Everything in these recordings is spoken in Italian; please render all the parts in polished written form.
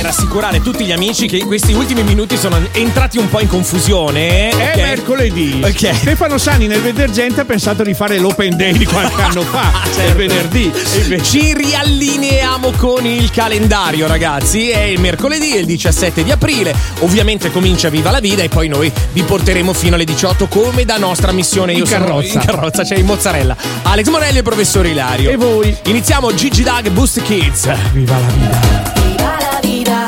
rassicurare tutti gli amici che in questi ultimi minuti sono entrati un po' in confusione. È mercoledì. Ok. Stefano Sani nel Vedergente ha pensato di fare l'open day di qualche anno fa. È venerdì. Ci riallineiamo con il calendario, ragazzi. È il mercoledì, è il 17 di aprile. Ovviamente comincia Viva la Vida e poi noi vi porteremo fino alle 18 come da nostra missione. Io sono in carrozza, c'è in mozzarella Alex Morelli e il professor Ilario. E voi? Iniziamo Gigi Dag Boost Kids. Viva la vida. Viva la vida.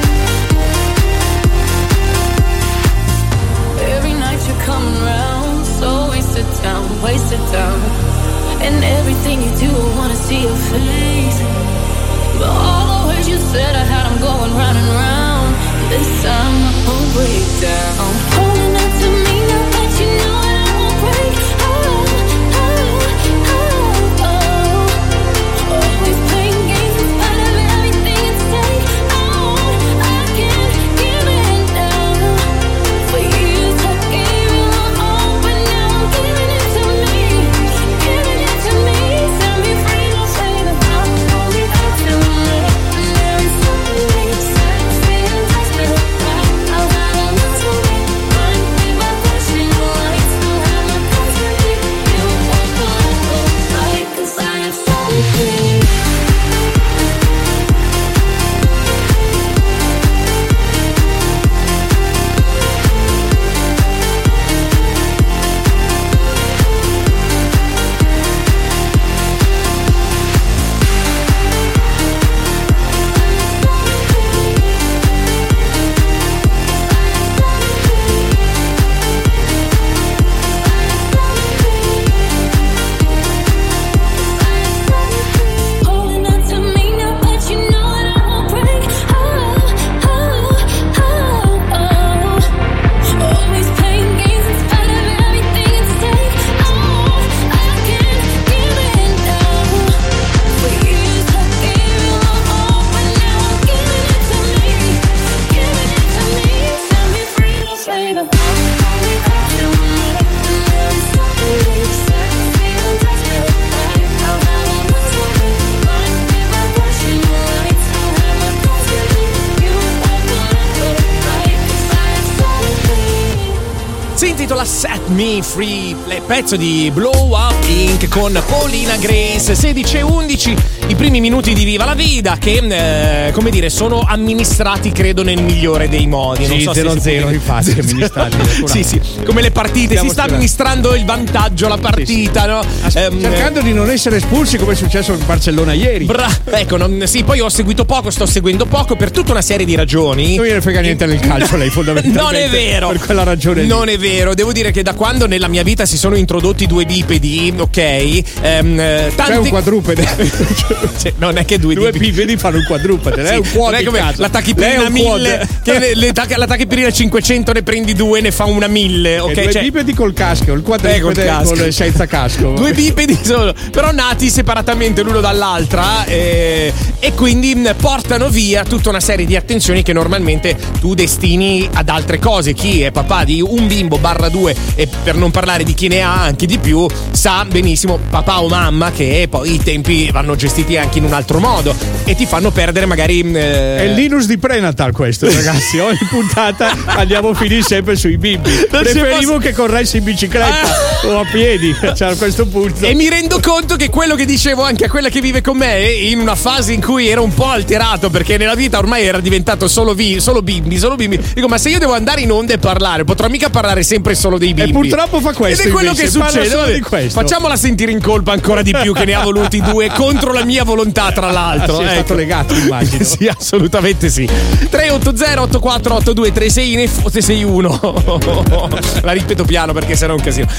Every night you're coming round. intitola Set Me Free, pezzo di Blow Up Inc. con Paulina Grace. 16:11, i primi minuti di Viva la Vida che, come dire, sono amministrati credo nel migliore dei modi. Sì, non so 0-0 infatti amministrati. Sì, come le partite, si sta amministrando il vantaggio, la partita, no? Cercando di non essere espulsi come è successo in Barcellona ieri. Sì, poi ho seguito poco, sto seguendo poco per tutta una serie di ragioni. Non gliene frega niente nel calcio lei fondamentalmente. Non è vero. Per quella ragione lì. Non è vero, devo dire che da quando nella mia vita si sono introdotti due bipedi, ok? C'è un quadrupede. Cioè, non è che due bipedi fanno un quadrupede, lei è un quad. Non è come la tachipirina 1000, che la tachipirina 500 ne prendi due, ne fa una 1000, ok? Due bipedi col casco, il quadrupede senza casco. Due bipedi sono, però nati separatamente l'uno dall'altra e quindi portano via tutta una serie di attenzioni che normalmente tu destini ad altre cose. Chi è papà di un bimbo /2 e per non parlare di chi ne ha anche di più sa benissimo, papà o mamma, che poi i tempi vanno gestiti anche in un altro modo e ti fanno perdere magari è il Linus di Prenatal questo, ragazzi. Ogni puntata andiamo a finire sempre sui bimbi. Preferivo che corressi in bicicletta o a piedi, cioè a questo punto. E mi rendo conto che quello che dicevo anche a quella che vive con me in una fase in cui era un po' alterato perché nella vita ormai era diventato solo bimbi. Dico, ma se io devo andare in onda e parlare, potrò mica parlare sempre solo dei bimbi. E purtroppo fa questo. Ed è quello invece, che succede. Facciamola sentire in colpa ancora di più, che ne ha voluti due contro la mia volontà, tra l'altro. È stato legato, immagino. Sì, assolutamente sì. 380-8482-361. La ripeto piano perché sarà un casino.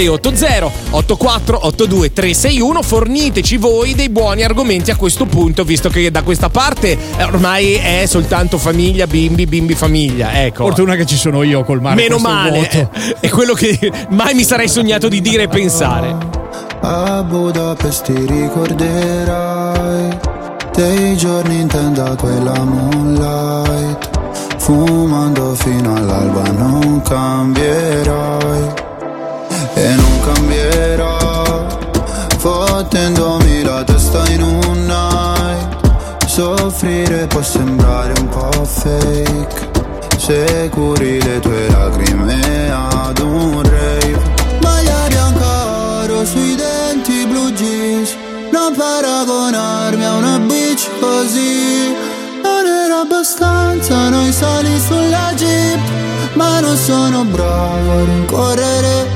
380-8482-361. Forniteci voi dei buoni argomenti a questo punto, visto che da questa parte ormai è soltanto famiglia, bimbi, famiglia. Ecco. Fortuna che ci sono io col mare. Meno male. È quello che mai mi sarei sognato di dire e pensare. A Budapest ti ricorderai dei giorni in tenda quella moonlight, fumando fino all'alba. Non cambierai e non cambierò, fottendomi la testa in un night. Soffrire può sembrare un po' fake se curi le tue lacrime ad un rave. Maglia bianca oro sui denti, blue jeans, non paragonarmi a una bitch così. Non era abbastanza noi sali sulla jeep, ma non sono bravo a rincorrere.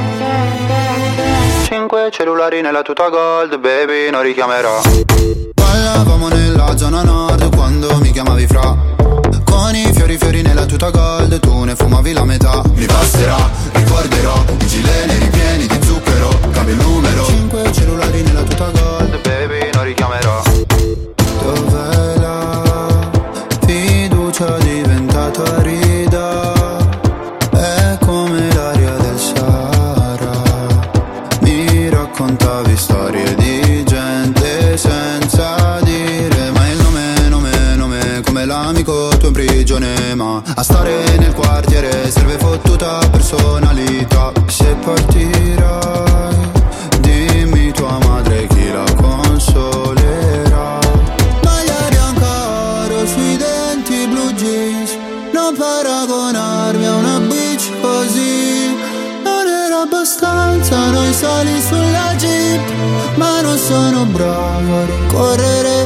5 cellulari nella tuta gold, baby, non richiamerò. Ballavamo nella zona nord quando mi chiamavi fra. Con i fiori nella tuta gold, tu ne fumavi la metà. Mi basterà, ricorderò i gileni ripieni di zucchero. Cambio il numero. 5 cellulari nella tuta gold, baby, non richiamerò. Dov'è la fiducia diventata rida? È come l'aria del Sahara. Mi raccontavi storie di gente senza dire mai il nome, come l'amico tuo in prigione. Ma a stare nel quartiere serve fottuta personalità. Se partirai, dimmi tua madre chi la consolerà. Maglia bianca oro sui denti, blue jeans, non paragonarmi a una bitch così. Non era abbastanza noi sali sulla jeep, ma non sono bravo a rincorrere.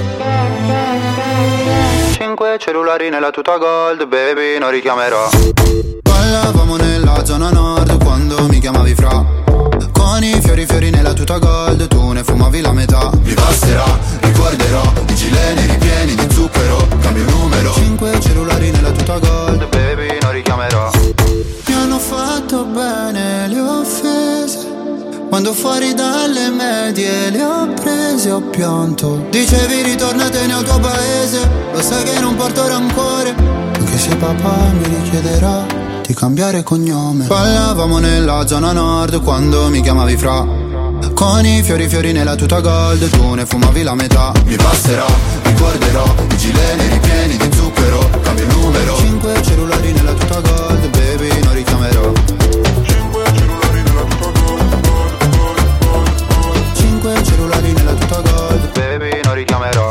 5 cellulari nella tuta gold, baby, non richiamerò. Ballavamo nella zona nord quando mi chiamavi fra. Con i fiori nella tuta gold, tu ne fumavi la metà. Mi basterà, ricorderò i gileni ripieni di zucchero. Cambio il numero. 5 cellulari nella tuta gold, baby, non richiamerò. Mi hanno fatto bene le offese, quando fuori dalle medie le ho prese, ho pianto. Dicevi ritornatene al tuo paese, lo sai che non porto rancore, anche se papà mi richiederà di cambiare cognome. Ballavamo nella zona nord quando mi chiamavi fra. Con i fiori nella tuta gold, tu ne fumavi la metà. Mi basterà, ricorderò i gileni ripieni di zucchero. Cambio il numero. 5 cellulari nella tuta gold, baby, non richiamerò. 5 cellulari nella tuta gold, baby, non richiamerò.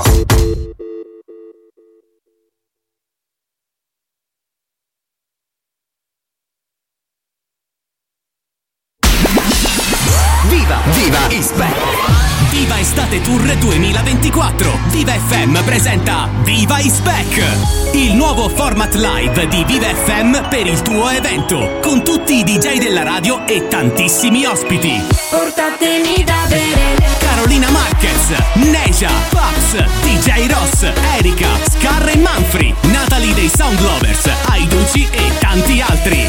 Viva is back! Viva Estate Tour 2024. Viva FM presenta Viva is back, il nuovo format live di Viva FM per il tuo evento, con tutti i DJ della radio e tantissimi ospiti. Portatemi da bere. Carolina Marquez, Neja, Pax, DJ Ross, Erika, Scar e Manfrey, Natalie dei Sound Lovers, Aiducci e tanti altri.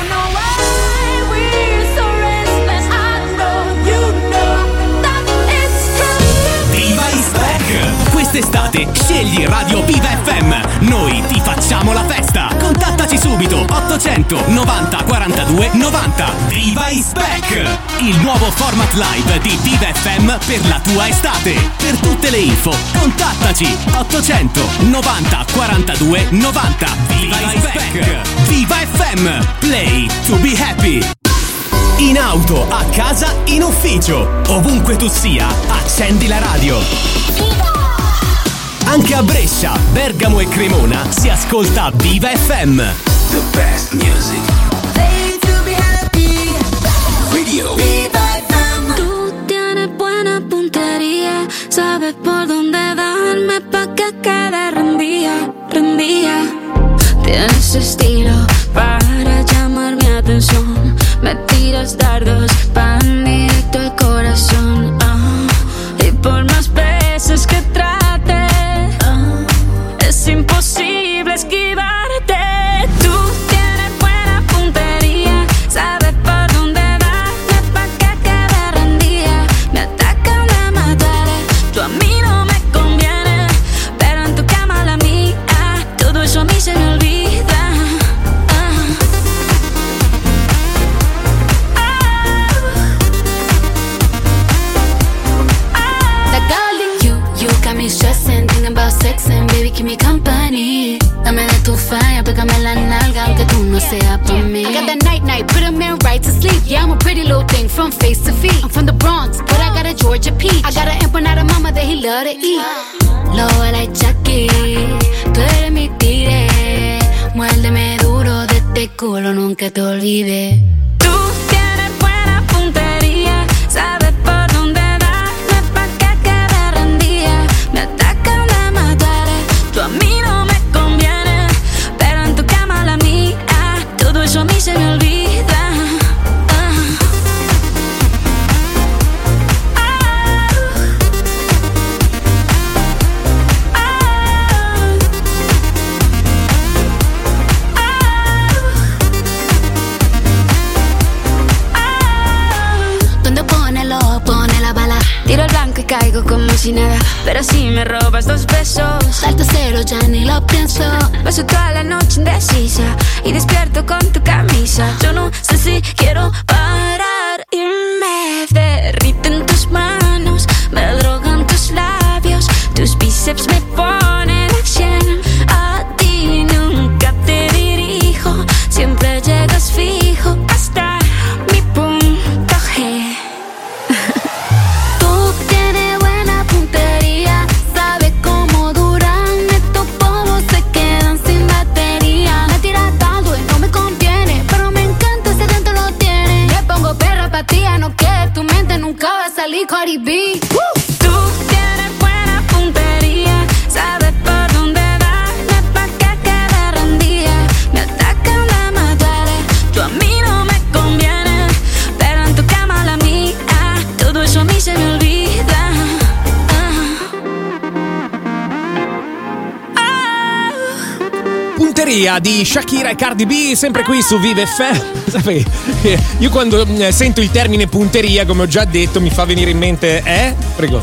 Quest'estate scegli Radio Viva FM. Noi ti facciamo la festa. Contattaci subito 800 90 42 90. Viva is back, il nuovo format live di Viva FM per la tua estate. Per tutte le info contattaci 800 90 42 90. Viva is back. Viva FM, play to be happy. In auto, a casa, in ufficio, ovunque tu sia, accendi la radio. Anche a Brescia, Bergamo e Cremona si ascolta Viva FM. The best music. Play to be happy. Radio. Viva FM. Tú tienes buena puntería, sabes por dónde darme pa' que quede rendida, rendida. Tienes estilo para llamar mi atención. Me tiras dardos pan directo al corazón. Y por más veces que trate, es imposible esquivarte. Tú tienes buena puntería, sabes por dónde darme pa' que quede rendida. Me atacan de matar, tú a mí no me conviene, pero en tu cama la mía, todo eso a mí se me olvida. Stressing, thinking about sex and baby keep me company. Dame de tu falla, pégame la nalga aunque tú no seas pa' mí. I got that night, put a man right to sleep. Yeah, I'm a pretty little thing from face to feet. I'm from the Bronx, but I got a Georgia peach. I got an empanada mama that he love to eat. Low like Chucky, tú eres mi tigre. Muérdeme duro de este culo, nunca te olvides. Tú tienes buena puntería, sabes por dónde darme pa' que quede rendida. Me atacan de matar, tú a mí no me conviene, pero en tu cama la mía, todo eso a mí se me olvida. Tiro el blanco y caigo como si nada, pero si me robas 2 besos, salto cero, ya ni lo pienso. Paso toda la noche indecisa y despierto con tu camisa. Yo no sé si quiero parar y me derriten tus manos, me drogan tus labios, tus bíceps me ponen a 100. A ti nunca te dirijo, siempre llegas fijo hasta mi punto G. Cardi B. Tú tienes buena puntería, sabes por dónde darme pa' que quede rendida. Me atacan de matar, tú a mí no me conviene, pero en tu cama la mía, todo eso a mí se me olvida. Punteria di Shakira e Cardi B, sempre qui su Vive FM. Io quando sento il termine punteria, come ho già detto, mi fa venire in mente prego.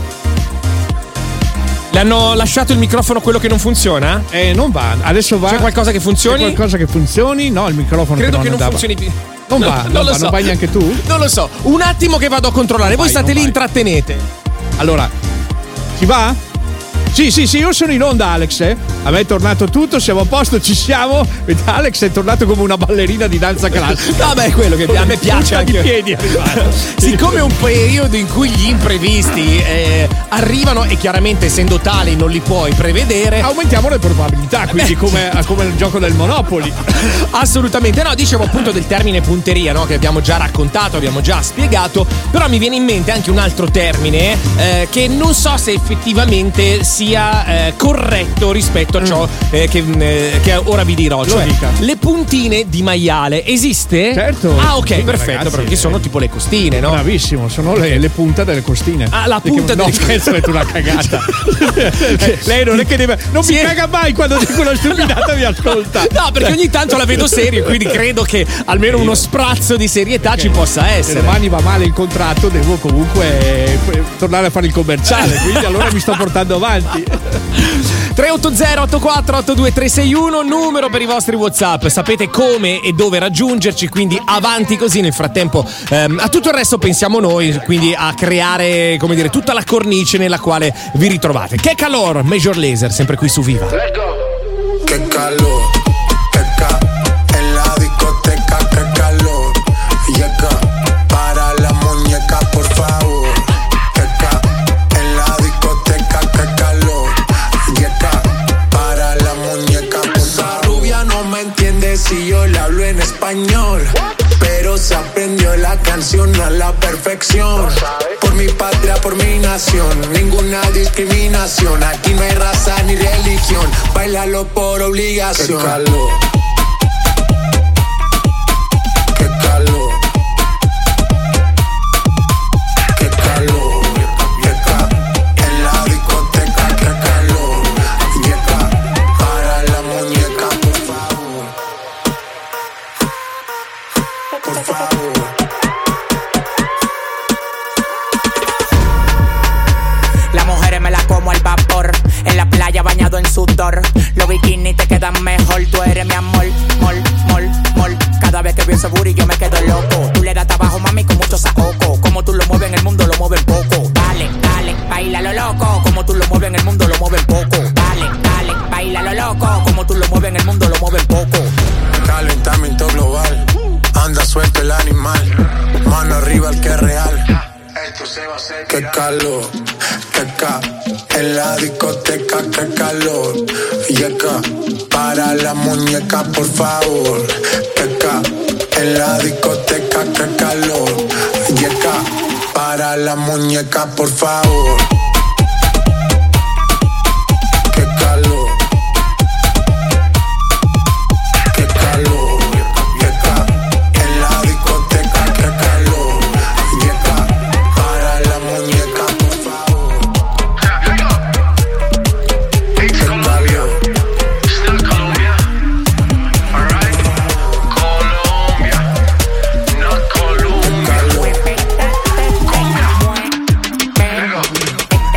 Le hanno lasciato il microfono quello che non funziona? Non va, adesso va. C'è qualcosa che funzioni? C'è qualcosa che funzioni? No, il microfono credo che non andava. funzioni più. Non va, non lo so. Non vai neanche tu? Non lo so. Un attimo che vado a controllare. Voi state lì, intrattenete. Allora, ci va? Sì, io sono in onda, Alex. A me è tornato tutto, siamo a posto, ci siamo. Alex è tornato come una ballerina di danza classica. Vabbè, è quello che a me piace anche. Di piedi Siccome è un periodo in cui gli imprevisti arrivano e chiaramente essendo tali non li puoi prevedere, aumentiamo le probabilità, quindi come il gioco del Monopoli. Assolutamente. No, dicevo appunto del termine punteria, no? Che abbiamo già raccontato, abbiamo già spiegato, però mi viene in mente anche un altro termine che non so se effettivamente sia corretto rispetto a ciò che ora vi dirò, cioè le puntine di maiale. Esiste? Certo. Ah, ok, sì, perfetto, ragazzi, perché sono tipo le costine, no? Bravissimo, sono le punte delle costine. Ah, la punta delle costine. No, scherzo, è una cagata. Lei non è che deve. Non mi caga mai quando dico una stupidata, mi ascolta. No, perché ogni tanto la vedo serio, quindi credo che almeno uno sprazzo di serietà ci possa essere. Se domani va male il contratto, devo comunque tornare a fare il commerciale, quindi allora mi sto portando avanti. 380-84-82361, numero per i vostri WhatsApp. Sapete come e dove raggiungerci, quindi avanti così. Nel frattempo a tutto il resto pensiamo noi, quindi a creare, come dire, tutta la cornice nella quale vi ritrovate. Che calor, Major Lazer, sempre qui su Viva. Let's go. Che calor, en la discoteca, che calor. Llega para la muñeca, por favor. En la discoteca, que calor. Llega para la muñeca, por favor. Esa rubia no me entiende si yo le hablo en español, pero se aprendió la canción a la perfección. Por mi patria, por mi nación, ninguna discriminación. Aquí no hay raza ni religión, bailalo por obligación. Qué calor, qué calor, qué calor. Llega en la discoteca, qué calor. Llega para la muñeca, por favor. Por favor. Las mujeres me las como al vapor, en la playa bañado en sudor. Los bikinis te quedan mejor, tú eres mi amor, mol. Cada vez que veo ese booty yo me quedo loco. Tú le das trabajo, mami, con mucho saoco. Como tú lo mueves en el mundo, lo mueves poco. Dale, baila lo loco. Como tú lo mueves en el mundo, lo mueves poco. Dale, baila lo loco. Como tú lo mueves en el mundo, lo mueves poco. Calentamiento global, anda suelto el animal. Mano arriba el que es real. Esto se va a hacer. Qué calor, en la discoteca, qué calor. Llega para la muñeca, por favor. En la discoteca, qué calor. Llega para la muñeca, por favor. Qué calor, qué calor. Llega en la discoteca, qué calor. Llega para la muñeca, por favor. Qué calor. Still Colombia. Alright. Colombia. Not Colombia.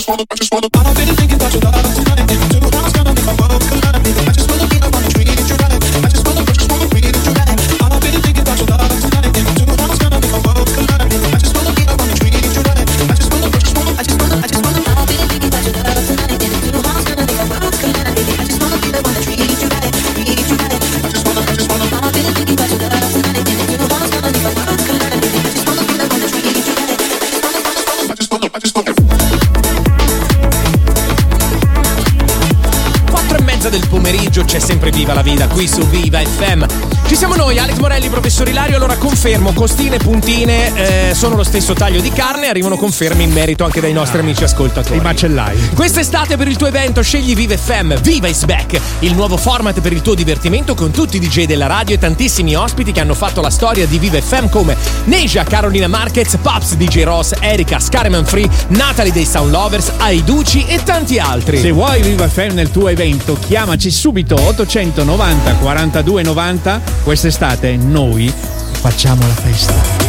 C'è sempre Viva la Vida qui su Viva FM. Ci siamo noi, Alex Morelli, professor Ilario. Allora confermo, costine e puntine sono lo stesso taglio di carne. Arrivano conferme in merito anche dai nostri amici ascoltatori. I macellai. Quest'estate per il tuo evento scegli Viva FM, Viva is Back, il nuovo format per il tuo divertimento con tutti i DJ della radio e tantissimi ospiti che hanno fatto la storia di Viva FM come Neja, Carolina Marquez, Paps, DJ Ross, Erika, Scareman Free, Natalie dei Sound Lovers, Aiduci e tanti altri. Se vuoi Viva FM nel tuo evento, chiamaci subito 890 42 90. Quest'estate noi facciamo la festa.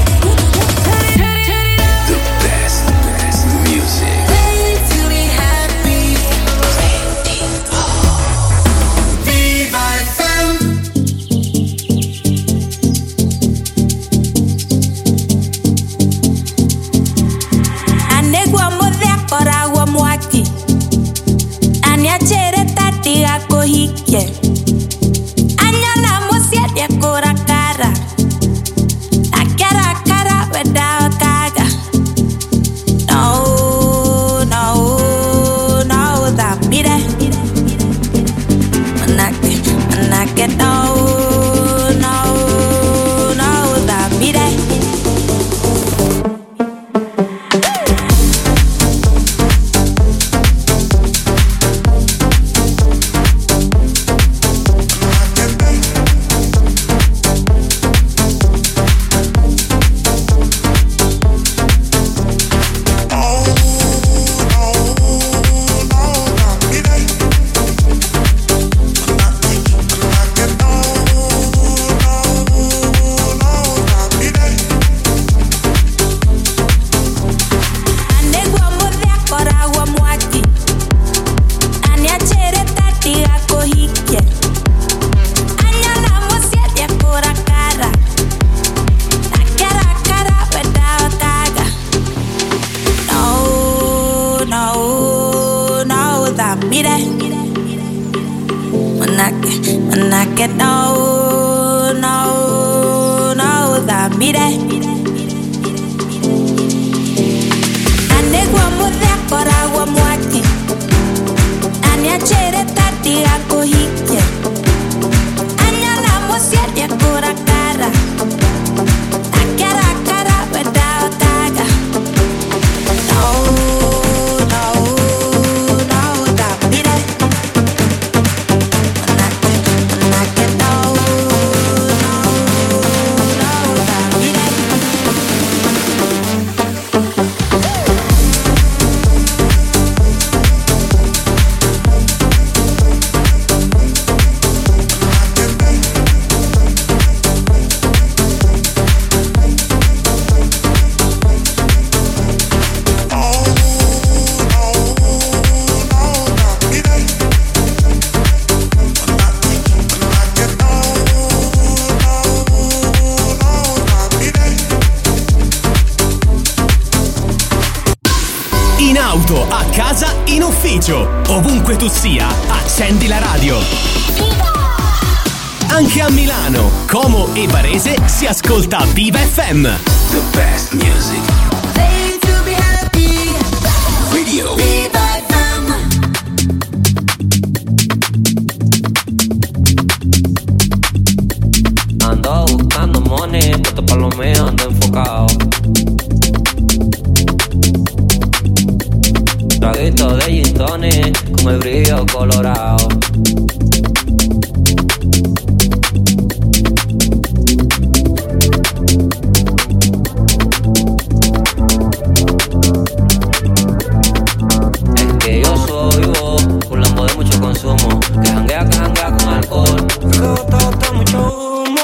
A casa, in ufficio, ovunque tu sia, accendi la radio. Anche a Milano, Como e Varese si ascolta Viva FM. The best music. Made to be happy. Radio. Viva FM. Ando buscando money, puesto pa' lo mío, ando enfocado. Traguito de gin tonic con el brillo colorado. Es que yo soy vos, un lambo de mucho consumo, que janguea con alcohol. Todo mucho humo.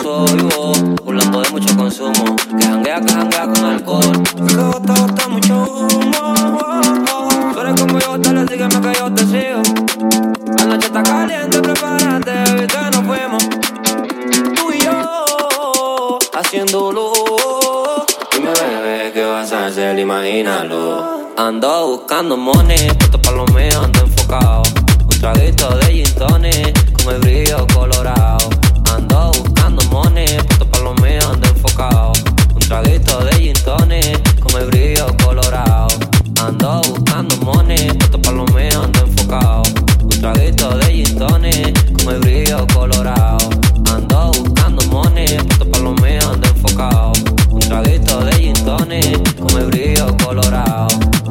todo vivo, burlando de mucho consumo. Que janguea con alcohol. Que bota mucho humo. Tú eres como yo, dale, sígueme que yo te sigo. La noche está caliente, prepárate, baby, que nos fuimos. Tú y yo, haciéndolo. Dime, bebé, ¿qué vas a hacer? Imagínalo. Ando buscando money, puesto pa' lo mío, ando enfocado. Un traguito de gin tonic, con el brillo colorado. Ando buscando money, puesto pa' lo mío, ando enfocado. Un traguito de gin tonic, con el brillo colorado. Ando buscando money, puesto pa' lo mío, ando enfocado. Un traguito de gin tonic, con el brillo colorado. Ando buscando money, puesto pa' lo mío, ando enfocado. Un traguito de gin tonic, con el brillo colorado.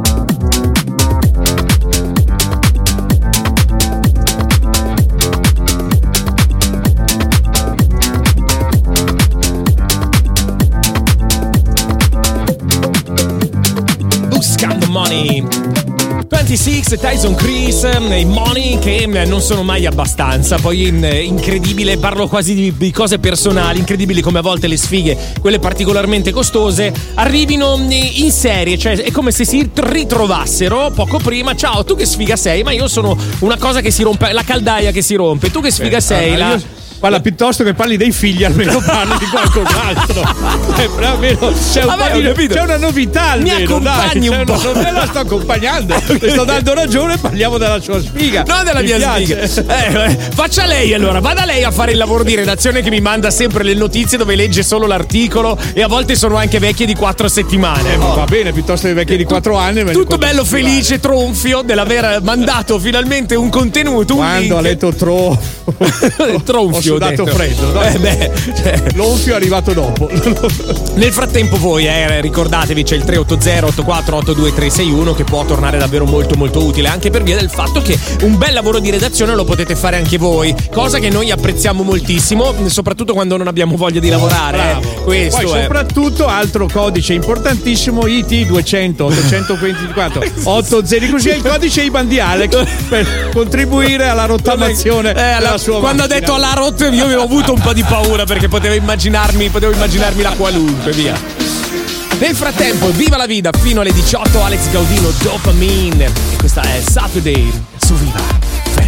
Buscando Money. 26, Tyson Chris e Money, che non sono mai abbastanza. Poi incredibile, parlo quasi di cose personali. Incredibile come a volte le sfighe, quelle particolarmente costose, arrivino in serie. Cioè è come se si ritrovassero poco prima. Ciao, tu che sfiga sei? Ma io sono una cosa che si rompe, la caldaia che si rompe. Tu che sfiga sei? Parla piuttosto che parli dei figli, almeno parli di qualcos'altro. Almeno c'è una novità, almeno. Mi accompagni un po'. Me la sto accompagnando. Ti sto dando ragione, parliamo della sua sfiga. Non della mia sfiga. Faccia lei allora, vada lei a fare il lavoro di redazione che mi manda sempre le notizie dove legge solo l'articolo e a volte sono anche vecchie di 4 settimane. Va bene, piuttosto che vecchie di 4 anni. Tutto bello felice, tronfio dell'aver mandato finalmente un contenuto. Quando ha letto tronfio. Ho dato freddo, no? L'onfio è arrivato dopo. Nel frattempo voi ricordatevi, c'è il 380-84-82361 che può tornare davvero molto molto utile, anche per via del fatto che un bel lavoro di redazione lo potete fare anche voi, cosa che noi apprezziamo moltissimo, soprattutto quando non abbiamo voglia di lavorare. Questo poi soprattutto altro codice importantissimo, IT 200 824 80, così è il codice IBAN di Alex per contribuire alla rottamazione della sua quando macchina. Ha detto alla rotta io avevo avuto un po' di paura perché potevo immaginarmi la qualunque, via. Nel frattempo, viva la vita fino alle 18, Alex Gaudino, Dopamine, e questa è Saturday su Viva FM.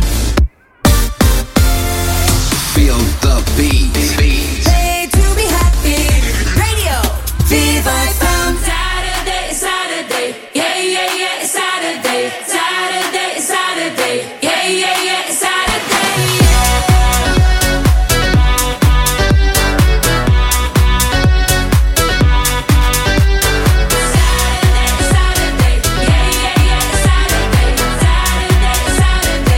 Feel the beat. Play to be happy. Radio Viva FM. Saturday, Saturday, yeah, yeah, yeah, Saturday, Saturday, Saturday, yeah, yeah, yeah, Saturday. Saturday,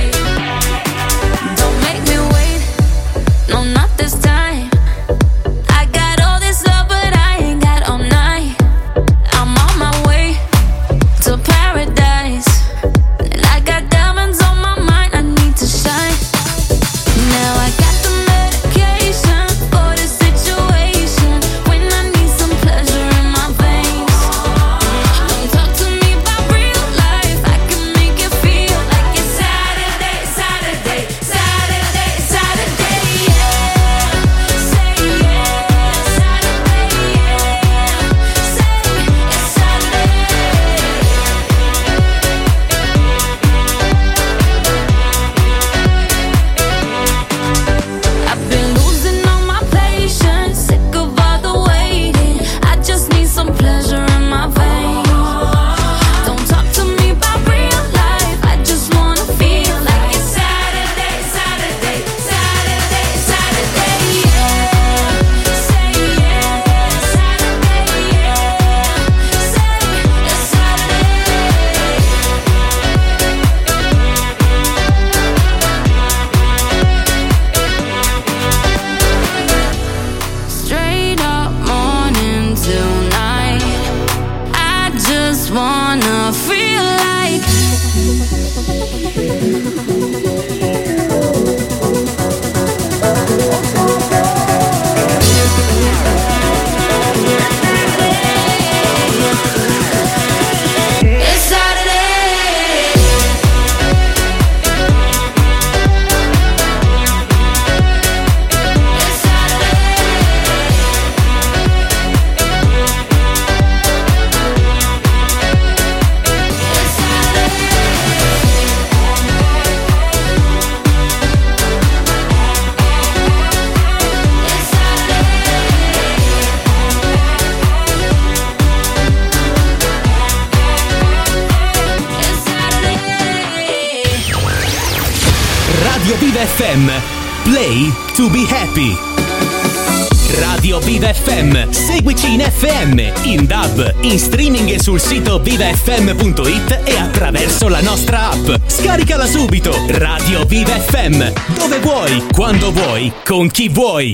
FM. Play to be happy. Radio Viva FM, seguici in FM, in DAB, in streaming e sul sito vivafm.it e attraverso la nostra app. Scaricala subito. Radio Viva FM, dove vuoi, quando vuoi, con chi vuoi.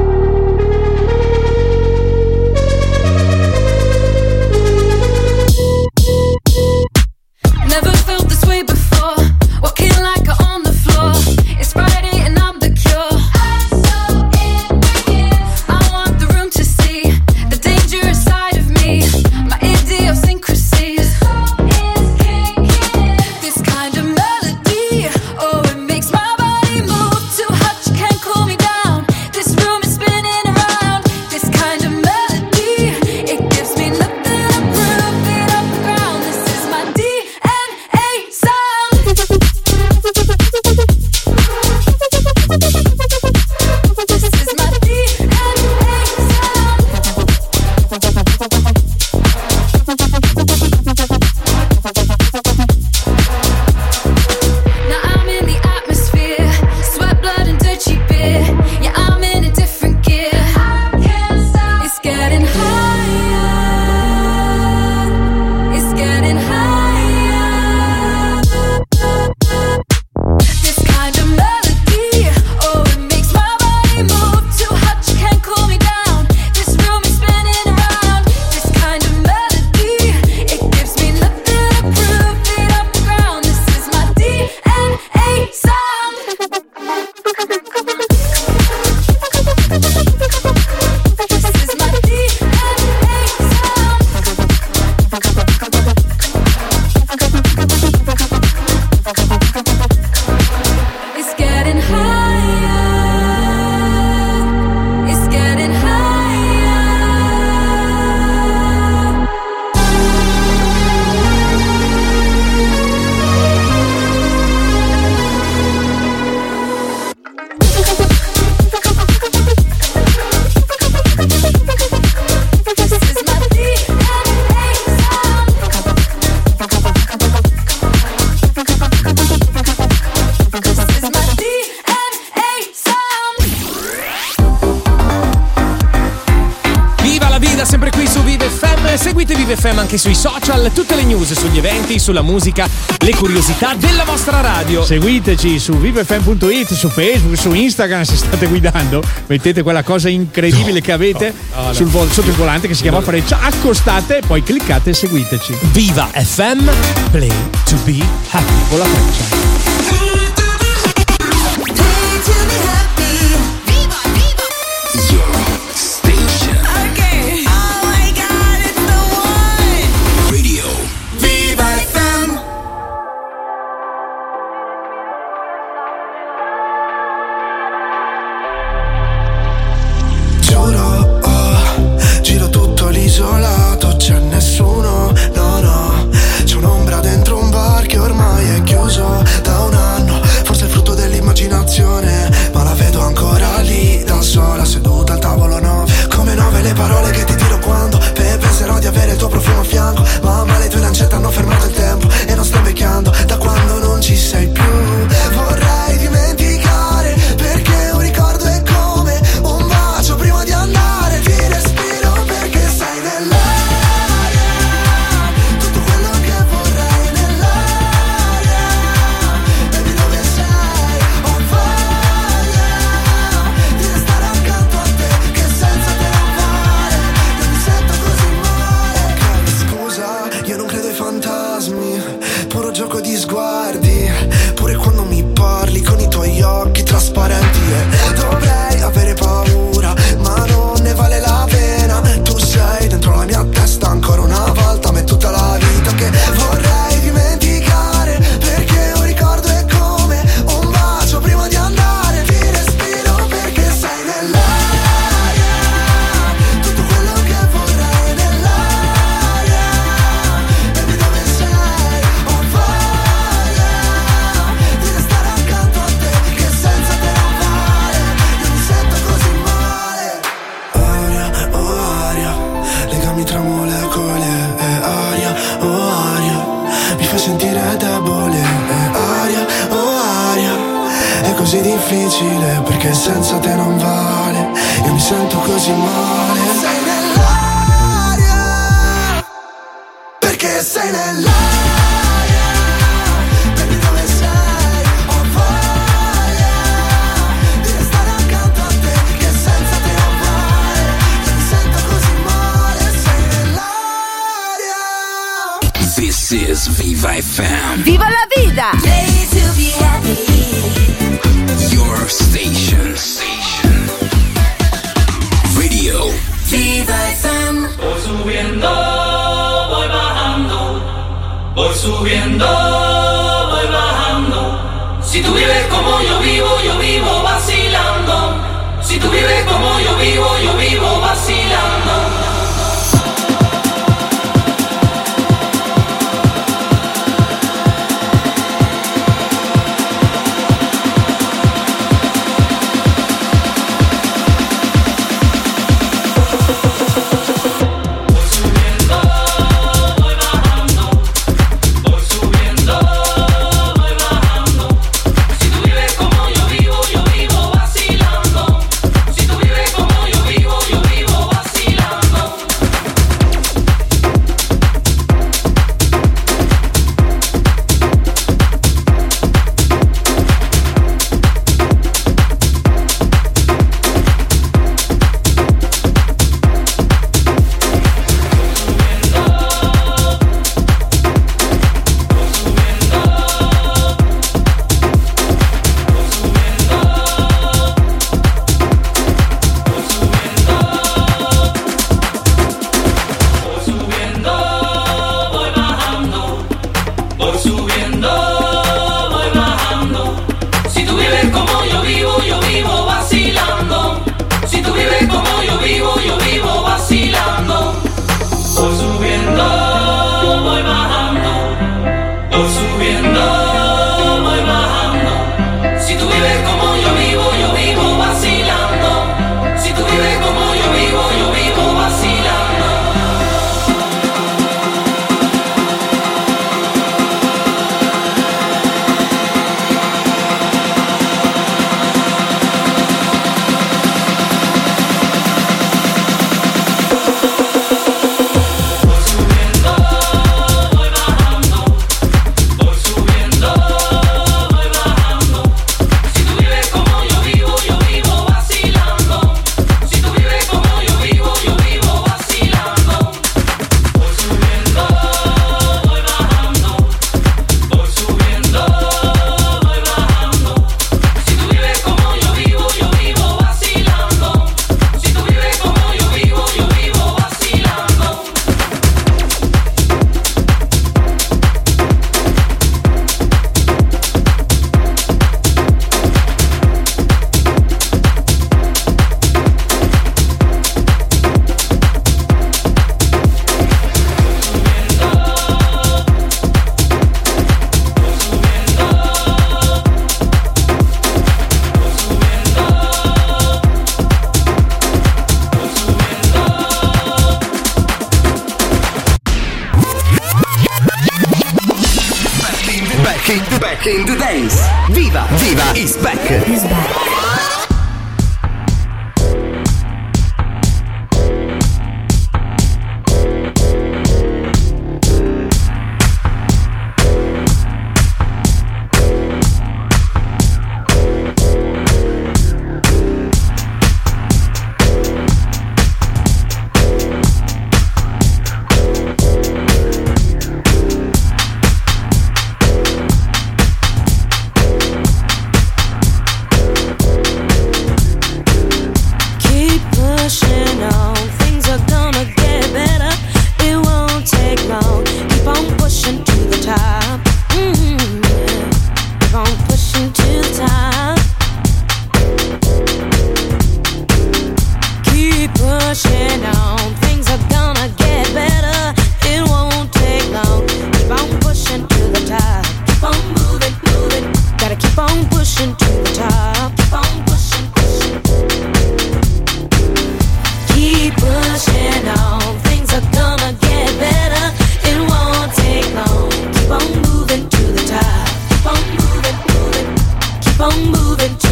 Never felt this way before. Walking like on the floor. It's Friday and I'm the cure. I'm so in with you. I want the room to see the dangerous side of me. My idiosyncrasies. Who is king? This kind of melody. Oh, it makes my body move. Too hot, you can't cool me down. This room is spinning around. This kind of melody. It gives me nothing to prove. Beat up the ground. This is my DNA sound. This is my Now I'm in the atmosphere, sweat, blood, and dirty beer. Yeah, I'm in a different gear. I can't stop. It's getting higher. It's getting higher. This kind of melody, oh, it makes my body move. Too hot, you can't cool me down. This room is spinning around. This kind of melody, it gives me nothing to prove. Beat up the ground. This is my DNA sound. This is my DNA sound. It's getting higher. It's getting higher. This is my DNA sound. This is my DNA sound. Viva la vida, sempre qui su Viva FM. Seguite Viva FM anche sui social, tutte le news sugli eventi, sulla musica, le curiosità della vostra radio. Seguiteci su vivafm.it, su Facebook, su Instagram. Se state guidando, mettete quella cosa incredibile che avete sotto il volante che si chiama freccia, accostate, poi cliccate e seguiteci. Viva FM, play to be happy. Con la freccia. Giuro, giro tutto l'isolato, c'è nessuno, no no. C'è un'ombra dentro un bar che ormai è chiuso da un anno. Forse è frutto dell'immaginazione, ma la vedo ancora lì da sola, seduta al tavolo 9. Come 9 le parole che ti tiro quando penserò di avere il tuo profumo a fianco. Mamma, le tue lancette hanno fermato il tempo e non sto invecchiando da quando non ci sei più. Vorrei dimenticare perché un ricordo è come un bacio prima di andare. Ti respiro perché sei nell'aria, tutto quello che vorrei nell'aria. Baby, dove sei? Ho voglia di restare accanto a te, che senza te non vale. Io mi sento così male. Ok, scusa, io non credo ai fantasmi, puro gioco di sguardi. Pure quando mi parli con i tuoi occhi trasparenti, dovrei avere paura, ma non ne vale la pena. Tu sei dentro la mia testa ancora una volta, ma è tutta la vita che vorrei dimenticare, perché un ricordo è come un bacio prima di andare. Ti respiro perché sei nell'aria, tutto quello che vorrei nell'aria. Baby, dove sei? Ho voglia di restare accanto a te, che senza te non vale. Io mi sento così male. Aria, oh aria, legami tra molecole. Aria, oh aria, mi fai sentire debole. Aria, oh aria, è così così difficile, perché senza te non vale. Io mi sento così male. Sei nell'aria, perché sei nell'aria. Baby, dove sei? Ho voglia di restare accanto a te, che senza te non vale. Io mi sento così male. Sei nell'aria. This is Viva FM. Viva la vida! Ready to be happy. Your station. Radio Viva FM. Voy subiendo, voy bajando. Voy subiendo, voy bajando. Si tú vives como yo vivo vacilando. Si tú vives como yo vivo vacilando. Back in the dance. Viva is back. Is back. Keep on moving.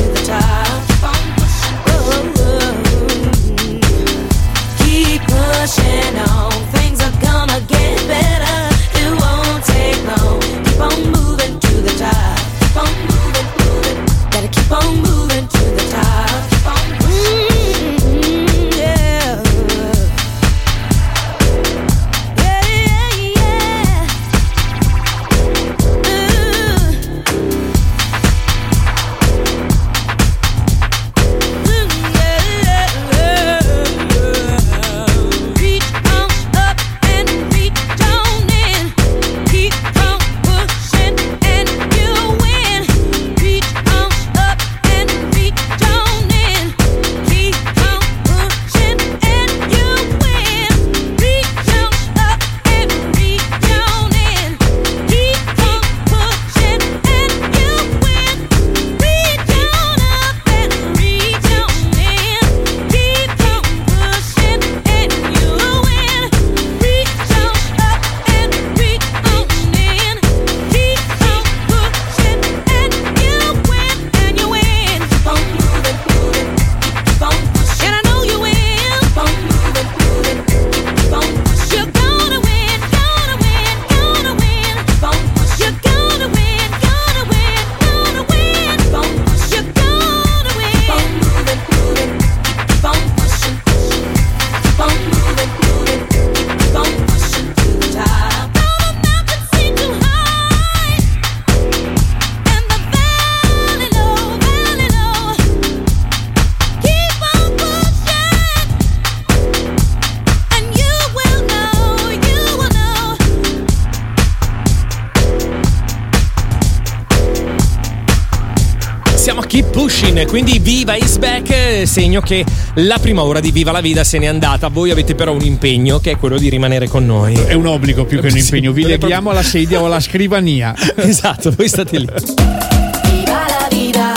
Keep Pushing, quindi Viva is back, segno che la prima ora di Viva la Vida se n'è andata. Voi avete però un impegno che è quello di rimanere con noi. È un obbligo più che un impegno, vi leghiamo alla sedia o alla scrivania. Esatto, voi state lì. Viva la vida.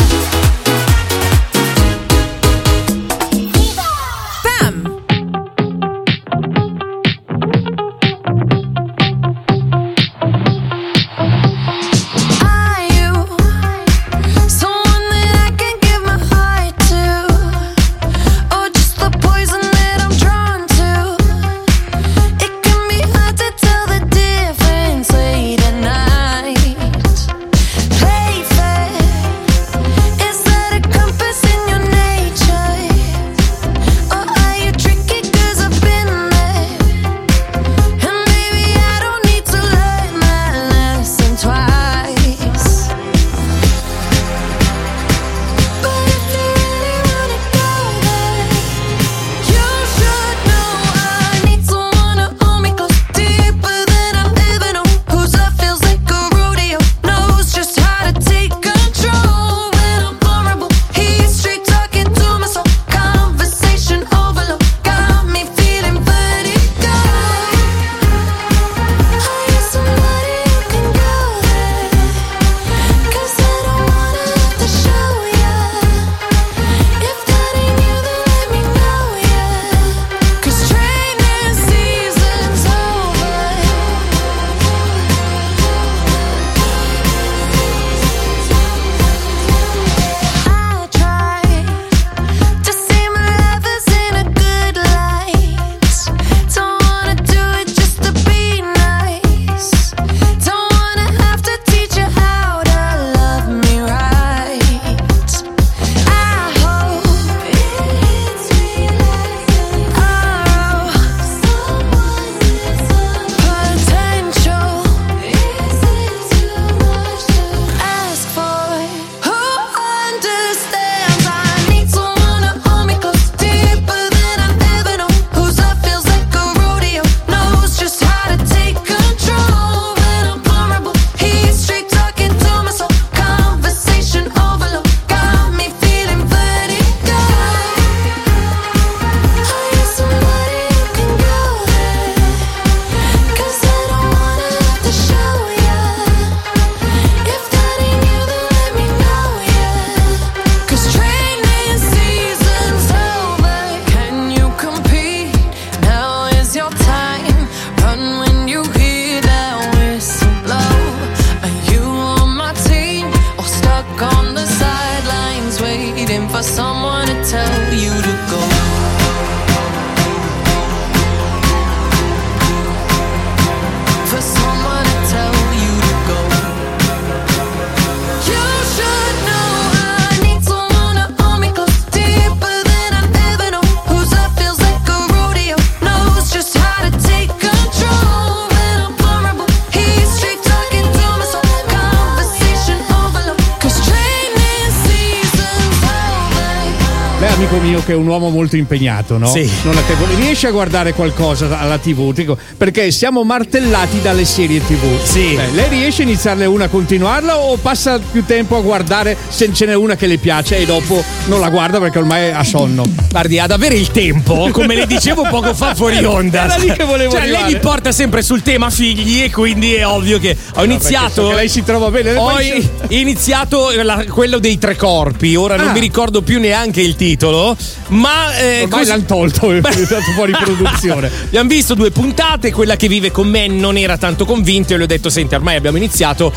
amico mio che è un uomo molto impegnato, no? Sì. Non ha tempo. Riesci a guardare qualcosa alla TV? Dico, perché siamo martellati dalle serie TV. Sì. Lei riesce a iniziarne una, a continuarla, o passa più tempo a guardare se ce n'è una che le piace e dopo non la guarda perché ormai ha sonno? Guardi, ad avere il tempo, come le dicevo poco fa fuori onda. Era lì che volevo arrivare. Lei mi porta sempre sul tema figli e quindi è ovvio che ho iniziato. So che lei si trova bene. Ho iniziato quello dei tre corpi. Ora non mi ricordo più neanche il titolo, ma ormai l'hanno tolto, è stato fuori produzione. Abbiamo visto 2 puntate. Quella che vive con me non era tanto convinto e le ho detto: senti, ormai abbiamo iniziato,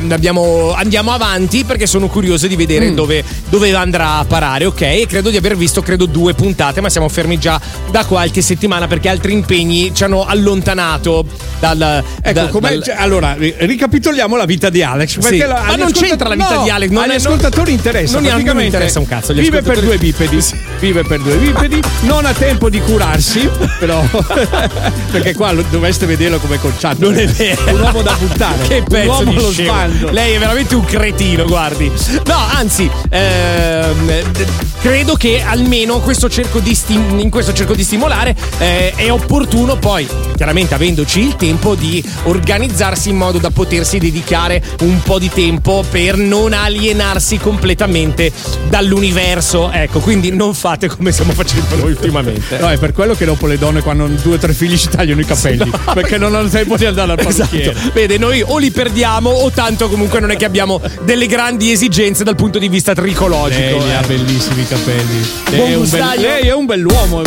andiamo avanti perché sono curioso di vedere dove andrà a parare. Ok, e credo di aver visto 2 puntate, ma siamo fermi già da qualche settimana perché altri impegni ci hanno allontanato dal. Allora, ricapitoliamo la vita di Alex. Perché sì. Ma non c'entra la vita di Alex. Agli ascoltatori interessa. Non interessa un cazzo. Vive per 2 bipedi. Vive per 2 bipedi. Non ha tempo di curarsi, però. Perché qua dovreste vederlo come conciato. Non è vero. Un uomo da buttare. Che pezzo un uomo di allo scemo. sbando. Lei è veramente un cretino, guardi. No, anzi, credo che almeno in questo cerco di stimolare è opportuno poi, chiaramente avendoci il tempo, di organizzarsi in modo da potersi dedicare un po' di tempo per non alienarsi completamente dall'universo. Ecco, quindi non fate come stiamo facendo noi ultimamente. No, è per quello che dopo le donne quando hanno 2 o 3 figli si tagliano i capelli, no, perché non hanno tempo di andare al parrucchiere. Esatto. Vede, noi o li perdiamo o tanto comunque non è che abbiamo delle grandi esigenze dal punto di vista tricologico. Lei ha bellissimi capelli. Lei è un bell'uomo.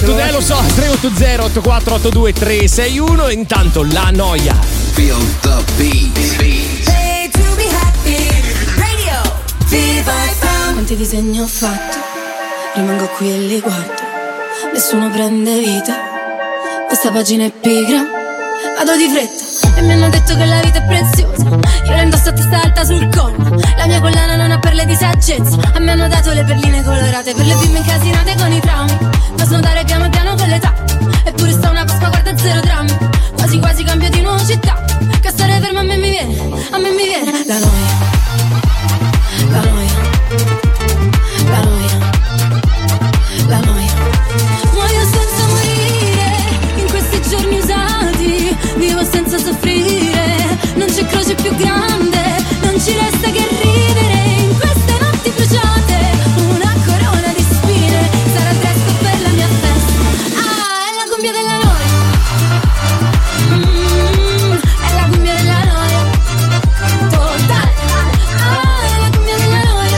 380-8482-361. Intanto la noia. Feel the beat. Hey, to be happy. Radio Viva FM. Quanti disegni ho fatto, rimango qui e li guardo, nessuno prende vita, questa pagina è pigra, vado di fretta e mi hanno detto che la vita è preziosa, io la indosso a testa alta sul collo, la mia collana non ha perle di saggezza, a me hanno dato le perline colorate per le bimbe incasinate con i traumi, da snodare piano piano con l'età, eppure sta una Pasqua, guarda, zero drammi, quasi quasi cambio di nuovo città, che stare fermo a me mi viene la noia, la noia, la noia, la noia. Muoio senza morire, in questi giorni usati, vivo senza soffrire, non c'è croce più grande, non ci resta che ridere, in queste notti bruciate, una corona di spine, sarà il resto per la mia festa, è la cumbia della noia, è la cumbia della noia, totale, è la cumbia della noia,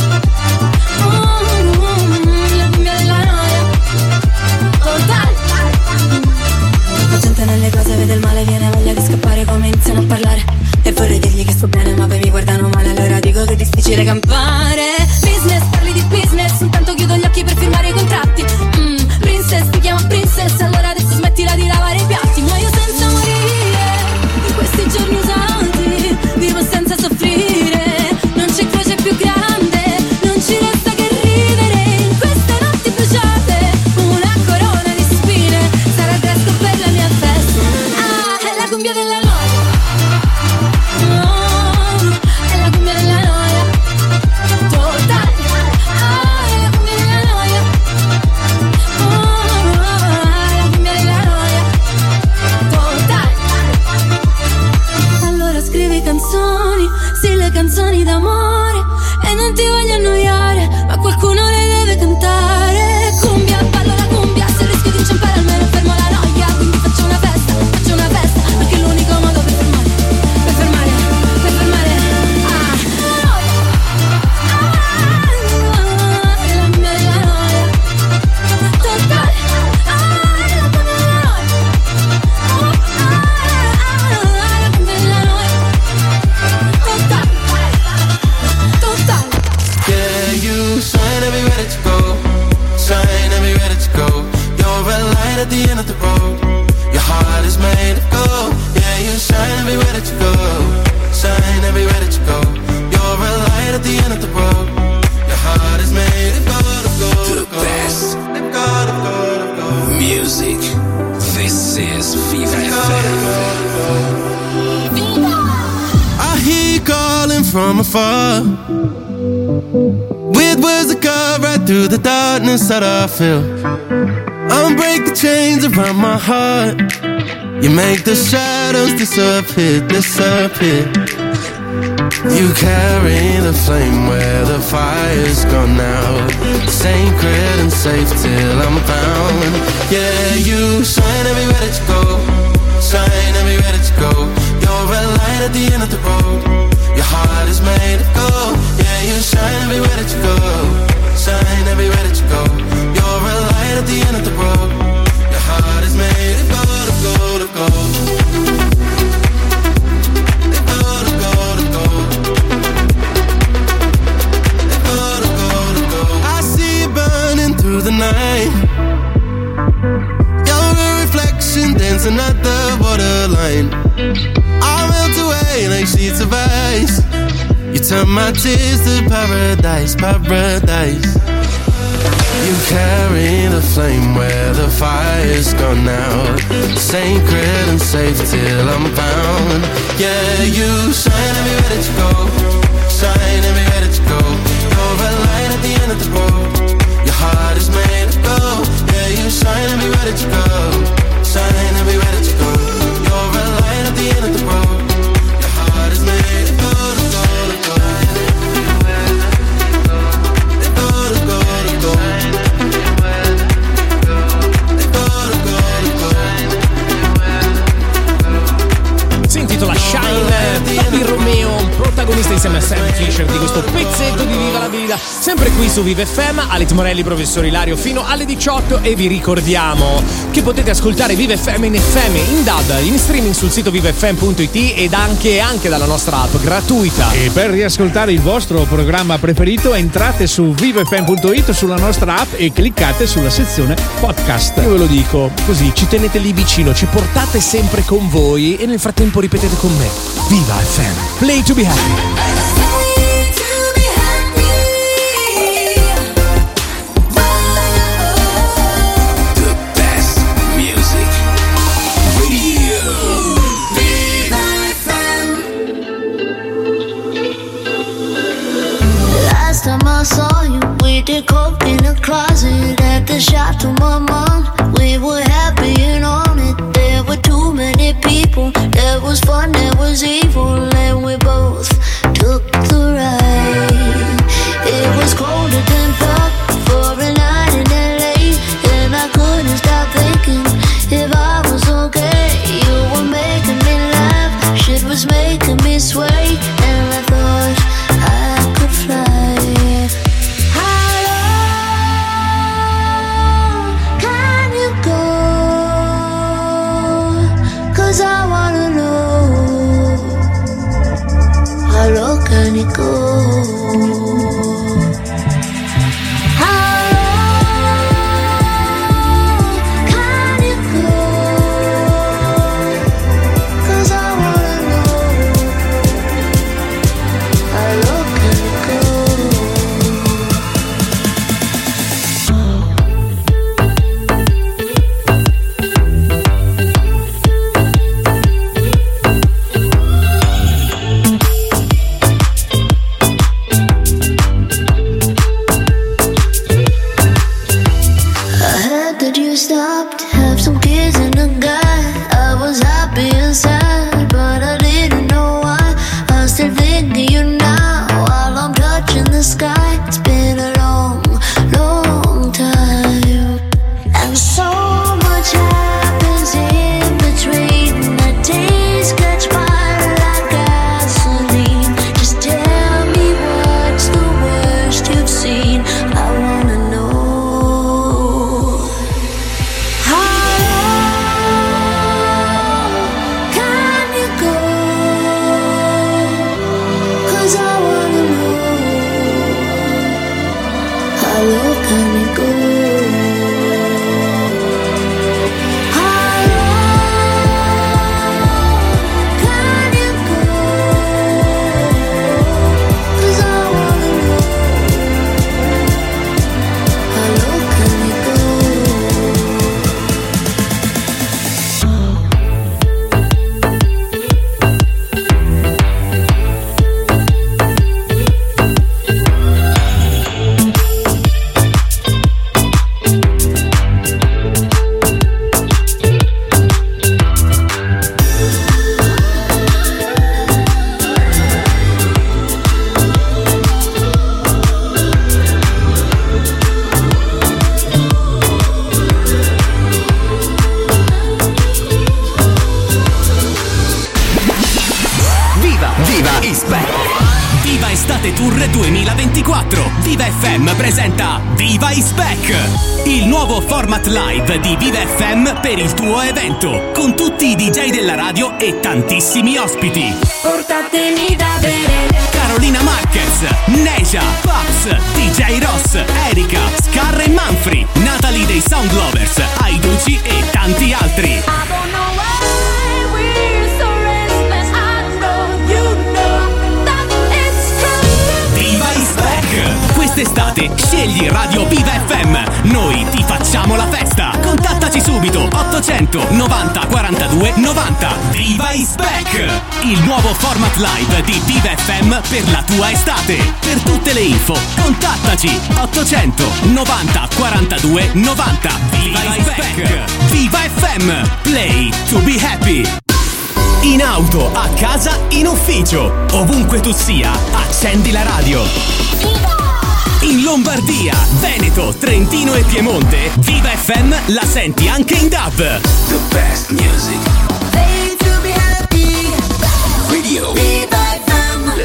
la cumbia della noia, totale. La gente nelle cose vede il male, viene voglia di scappare, come iniziano a parlare, e vorrei dirgli che sto bene ma poi mi guardano male, allora dico che è difficile campare. Business, parli di business, intanto chiudo gli occhi per firmare i contratti. Princess, ti chiamo princess, allora adesso smettila di lavare i piatti. Muoio senza morire, in questi giorni usati, vivo senza soffrire, non c'è croce più grande, non ci resta che ridere, in queste notti bruciate, una corona di spine, sarà il resto per la mia festa, è la cumbia della noia, è la cumbia della noia, totale, è la cumbia della noia, è la cumbia della noia, totale. Allora scrivi canzoni, sì, le canzoni d'amore, e non ti voglio annoiare, ma qualcuno le deve cantare. Cumbia, ballo la cumbia, se rischio di inciampare almeno fermo la noia, quindi faccio una festa, perché è l'unico modo per fermare, la noia, è la cumbia della noia, totale, è la cumbia della noia, la cumbia della noia, totale. Yeah, you shine everywhere that you go, shine everywhere that you go. You're a light at the end of the road. Your heart is made of gold. Yeah, you shine everywhere that you go, shine everywhere that you go. You're a light at the end of the road. Your heart is made of gold, of gold, of gold. The best Of gold, of gold, of gold. music. This is Viva FM. I hear you calling from afar, with words that cut right through the darkness that I feel. Unbreak the chains around my heart. You make the shadows disappear, disappear. You carry the flame where the fire's gone out, sacred and safe till I'm found. Yeah, you shine everywhere that you go, shine everywhere that you go. You're a light at the end of the road. Your heart is made of gold. Yeah, you shine everywhere that you go, shine everywhere that you go. You're a light at the end of the road. Your heart is made of gold, of gold, of gold. Through the night, you're a reflection, dancing at the borderline. I melt away like sheets of ice. You turn my tears to paradise, paradise. You carry the flame where the fire's gone out, sacred and safe till I'm found. Yeah, you shine everywhere that you go, shine everywhere that you go. You're a light at the end of the road. sempre qui su Vive FM, Alex Morelli, professor Ilario fino alle 18 e vi ricordiamo che potete ascoltare Vive FM in FM, in DAB, in streaming sul sito vivefm.it ed anche dalla nostra app gratuita. E per riascoltare il vostro programma preferito entrate su vivefm.it, sulla nostra app e cliccate sulla sezione podcast. Io ve lo dico, così ci tenete lì vicino, ci portate sempre con voi e nel frattempo ripetete con me: Viva FM, play to be happy. Saw you, we did coke in a closet at the shop to my mom. We were happy and on it. There were too many people. There was fun, there was evil, and we both took the ride. It was colder than fuck for a night in LA, and I couldn't stop thinking if I was okay. You were making me laugh, shit was making me sway, and I thought I could fly. Can it go? Tour 2024. Viva FM presenta Viva is Back, il nuovo format live di Viva FM per il tuo evento, con tutti i DJ della radio e tantissimi ospiti. Portatemi da bere. Carolina Marquez, Neja, Paps, DJ Ross, Erika, Scar e Manfrey, Natalie dei Sound Lovers, Aiduci e tanti altri. Quest'estate scegli Radio Viva FM, noi ti facciamo la festa. Contattaci subito 800 90 42 90. Viva is Back, il nuovo format live di Viva FM per la tua estate. Per tutte le info contattaci 800 90 42 90. Viva is Back. Viva FM, play to be happy. In auto, a casa, in ufficio, ovunque tu sia, accendi la radio. In Lombardia, Veneto, Trentino e Piemonte, Viva FM la senti anche in DAB. The best music. Play to be happy. Radio. Viva FM. Let's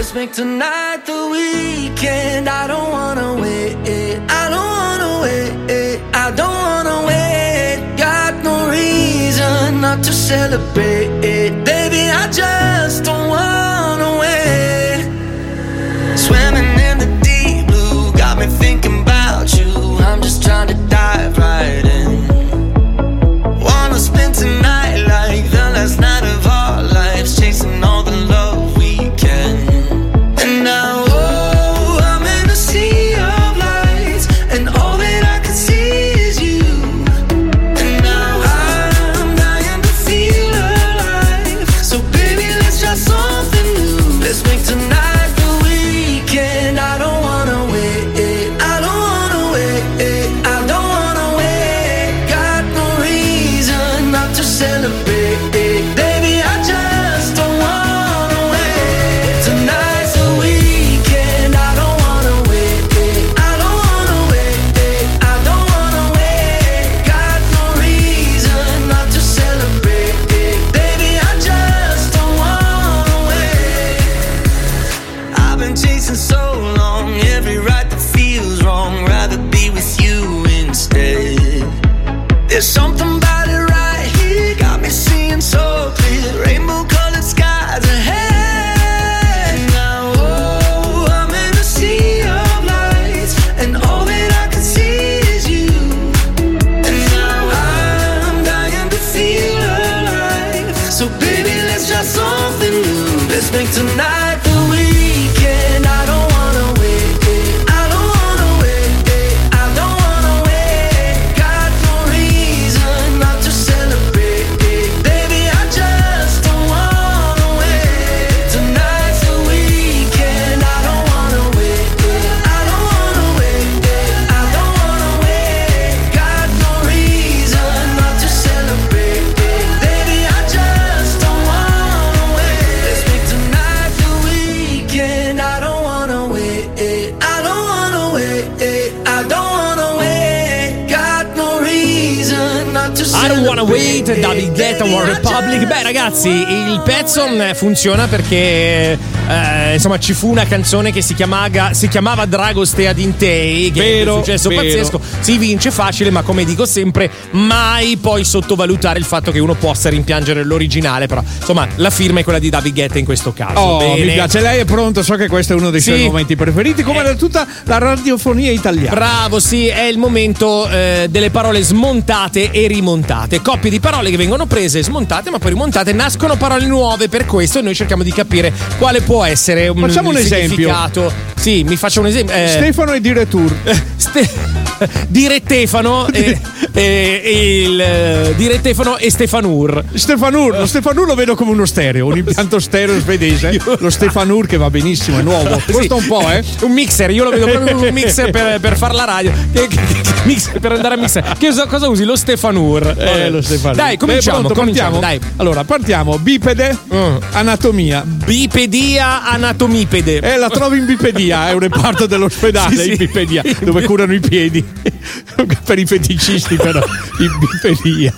Let's make tonight the weekend. I don't wanna wait. I don't wanna wait. I don't wanna wait. Got no reason not to celebrate. Baby, I just don't wanna wait. Swimming in the deep blue got me thinking about you. I'm just trying to dive right in. Wanna spend tonight like the last night of our lives, chasing all the love we can. And now, oh, I'm in a sea of lights, and all that I can see is you. And now I'm dying to feel alive. So baby, let's try something new. Let's make tonight the weekend. I don't wanna wait. I don't wanna wait. I don't wanna wait. Got no reason not to celebrate. Baby, I just don't wanna wait. Tonight's the weekend. I don't wanna wait. I don't wanna wait. I don't wanna wait. Got no reason not to celebrate. Baby, I just don't wanna wait. I've been chasing so long, every right that feels wrong. Rather be with you instead. There's something about it right here, got me seeing so clear. Rainbow colored skies ahead. Now, oh, I'm in a sea of lights, and all that I can see is you. And now I'm dying to feel alive. So baby, let's try something new. Let's make tonight the weekend. I don't wanna wait. I don't wanna wait. I don't wanna wait. Got no reason not to celebrate. Baby, I just don't wanna wait. Tonight's the weekend. I don't wanna wait. I don't wanna wait. I don't wanna wait. Got no reason not to celebrate. Baby, I just don't wanna wait. Let's make tonight the weekend. I don't wanna wait. I don't wanna wait. I don't wanna wait. Got no reason not to I don't wanna wait, celebrate. David Guetta, One Republic. Beh ragazzi, il pezzo funziona perché insomma ci fu una canzone che si chiamava Dragostea Dintei, che Vero, è un successo vero. pazzesco. Si vince facile, ma come dico sempre, mai poi sottovalutare il fatto che uno possa rimpiangere l'originale. Però insomma la firma è quella di David Guetta in questo caso. Oh, Bene. mi piace, lei è pronto, so che questo è uno dei suoi Sì. momenti preferiti, come da tutta la radiofonia italiana. Bravo, sì, è il momento delle parole smontate e rimontate. Coppie di parole che vengono prese, smontate, ma poi rimontate, nascono parole nuove. Per questo noi cerchiamo di capire quale può essere Facciamo un esempio. significato. Sì, mi faccio un esempio. Stefano e Direttur. Dire Stefano Dire Stefano e Stefanur. Lo Stefanur lo vedo come uno stereo, un impianto stereo svedese. Lo Stefanur che va benissimo, è nuovo. Costa un po', Un mixer, io lo vedo proprio come un mixer per far la radio. Mixer per andare a mixer. Cosa usi? Lo Stefanur. Lo Stefanur. Dai, cominciamo. Partiamo. Dai. Allora, partiamo. Bipede, anatomia. Bipedia anatomipede. La trovi in bipedia, è un reparto dell'ospedale, Sì, in sì. bipedia, dove curano i piedi. Per i feticisti, però, in bipedia.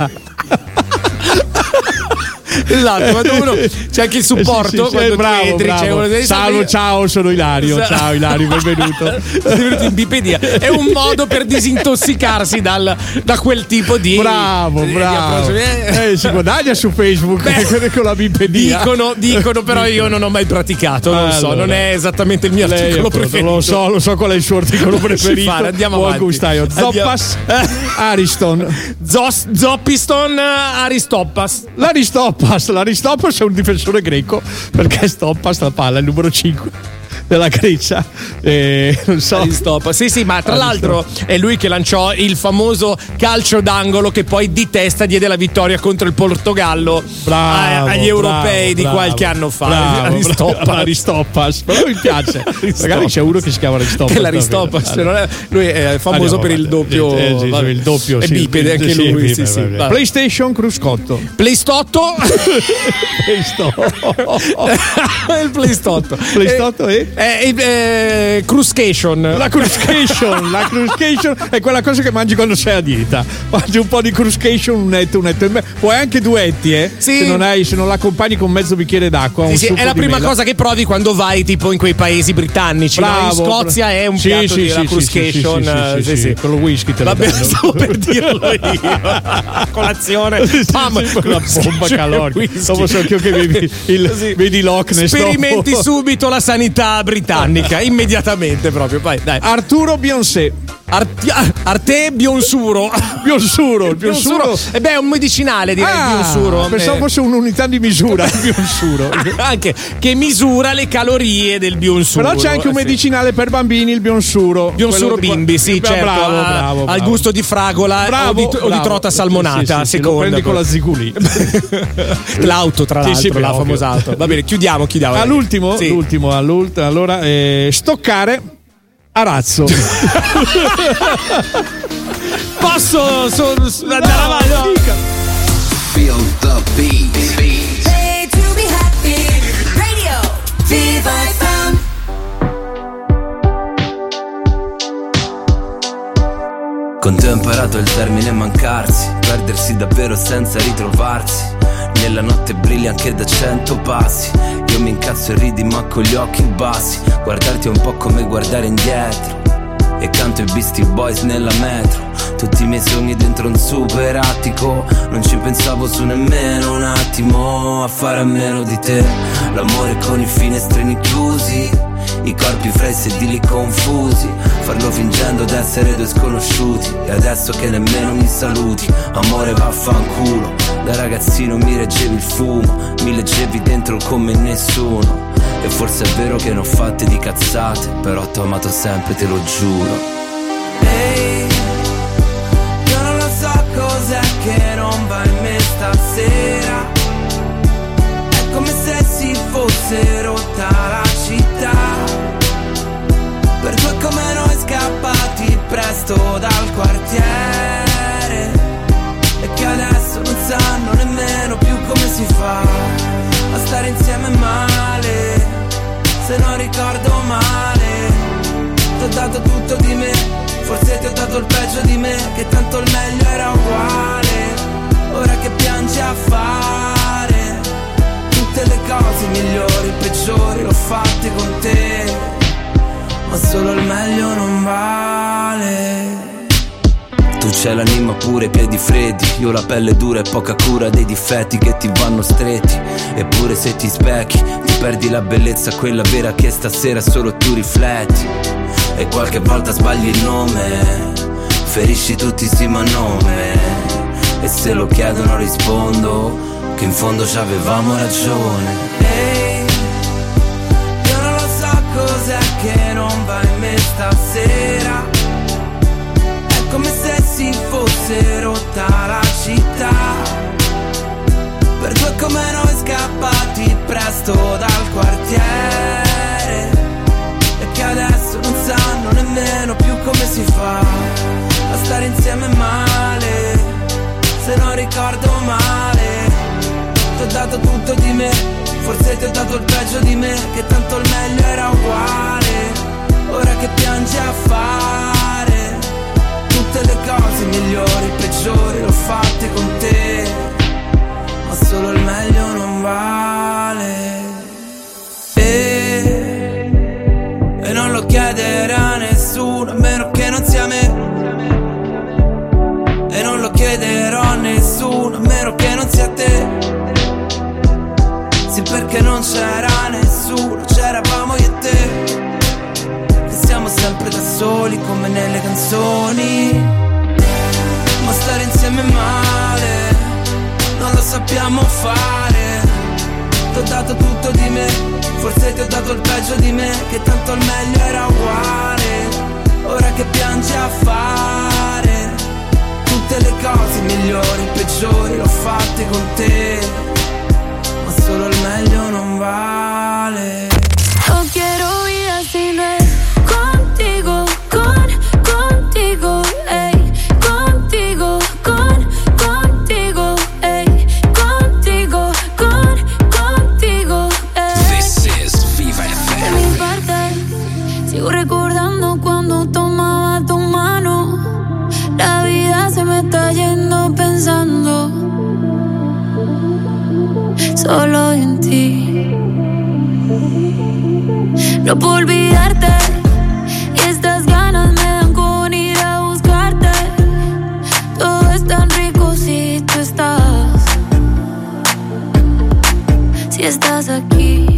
Esatto, quando uno c'è anche il supporto, Sì, quando bravo, tu entri, bravo. c'è uno dei Ciao, sono Ilario. Ciao Ilario, benvenuto. Sei venuto in bipedia. È un modo per disintossicarsi da quel tipo di Bravo. di approccio. Si guadagna su Facebook con la bipedia. Dicono, però io non ho mai praticato, non so, non è esattamente il mio articolo preferito. Lo so qual è il suo articolo preferito. Fare, andiamo Buon avanti. gustaio. Zoppas, Ariston. Zoppiston, Aristoppas. L'Aristoppas è un difensore greco, perché Stoppas la palla è il numero 5 della Grecia. Non so. Aristoppas. Sì, ma tra l'altro è lui che lanciò il famoso calcio d'angolo che poi di testa diede la vittoria contro il Portogallo agli europei di qualche anno fa. Aristoppas. Però mi piace. Magari c'è uno che si chiama Aristoppas. Che l'Aristoppas, lui è famoso per il doppio. Il doppio, è sì. bipede anche Sì, lui. sì. Sì. PlayStation Cruscotto. Playstotto. Il Playstotto. PlayStotto Cruscation. La cruscation è quella cosa che mangi quando sei a dieta. Mangi un po' di cruscation, un etto. Puoi anche duetti, Sì. Se non l'accompagni con mezzo bicchiere d'acqua. Sì, è la prima cosa che provi quando vai tipo in quei paesi britannici. Bravo, in Scozia è un piatto di la cruscation. Sì. Con lo whisky te lo Vabbè, danno. stavo per dirlo io. Colazione. Pam, la bomba calorica. Dopo so che vedi Loch Ness. Sperimenti subito la sanità britannica immediatamente proprio. Vai, dai. Arturo Beyoncé. Arte Bionsuro. Bionsuro. È un medicinale, direi. Bionsuro. Pensavo fosse un'unità di misura. Bionsuro. Anche che misura le calorie del Bionsuro. Però c'è anche un medicinale per bambini, il Bionsuro. Bionsuro bimbi, sì, certo. Bravo. Al gusto di fragola o di trota salmonata. Sì, lo prendi con la Ziguli. L'auto, tra l'altro, la famosa auto. Va bene, chiudiamo. All'ultimo. Allora, stoccare arazzo. Posso andare avanti? Feel the beat. Play to be happy. Radio Viva FM. Con te ho imparato il termine mancarsi, perdersi davvero senza ritrovarsi. Nella notte brilli anche da 100 passi. Io mi incazzo e ridi ma con gli occhi bassi. Guardarti è un po' come guardare indietro. E canto i Beastie Boys nella metro. Tutti i miei sogni dentro un super attico. Non ci pensavo su nemmeno un attimo a fare a meno di te. L'amore con i finestrini chiusi, i corpi fra i sedili confusi. Farlo fingendo d'essere due sconosciuti. E adesso che nemmeno mi saluti. Amore vaffanculo. Da ragazzino mi reggevi il fumo, mi leggevi dentro come nessuno. E forse è vero che ne ho fatte di cazzate, però t'ho amato sempre, te lo giuro. Ehi, io non lo so cos'è che non va in me stasera. È come se si fosse rotta la città. Per due come noi scappati presto dal quartiere. E che adesso non sanno nemmeno più come si fa a stare insieme male. Se non ricordo male, t'ho dato tutto di me. Forse ti ho dato il peggio di me, che tanto il meglio era uguale. Ora che piangi a fare tutte le cose migliori, peggiori l'ho fatte con te. Ma solo il meglio non vale. Tu c'hai l'anima pure, i piedi freddi. Io la pelle dura e poca cura dei difetti che ti vanno stretti. Eppure se ti specchi ti perdi la bellezza, quella vera che stasera solo tu rifletti. E qualche volta sbagli il nome, ferisci tutti sì ma nome. E se lo chiedono rispondo che in fondo ci avevamo ragione. Ehi, io non lo so cos'è che non va in me stasera. Come se si fosse rotta la città. Per due come noi scappati presto dal quartiere. E che adesso non sanno nemmeno più come si fa a stare insieme male. Se non ricordo male, t'ho dato tutto di me. Forse ti ho dato il peggio di me, che tanto il meglio era uguale. Ora che piangi a fare tutte le cose migliori, peggiori l'ho fatte con te. Ma solo il meglio non vale. E non lo chiederà nessuno, a meno che non sia me. E non lo chiederò a nessuno, a meno che non sia te. Sì, perché non c'era nessuno, c'eravamo io e te. Siamo sempre da soli come nelle canzoni. Ma stare insieme male non lo sappiamo fare. T'ho dato tutto di me, forse ti ho dato il peggio di me, che tanto il meglio era uguale. Ora che piangi a fare tutte le cose migliori, peggiori l'ho fatte con te. Ma solo il meglio non vale. No quiero ir al cine contigo, contigo, ey, contigo, contigo, ey, contigo, contigo, ey. This is Viva FM. De mi parte, solo en ti. No puedo olvidarte y estas ganas me dan con ir a buscarte. Todo es tan rico si tú estás, si estás aquí.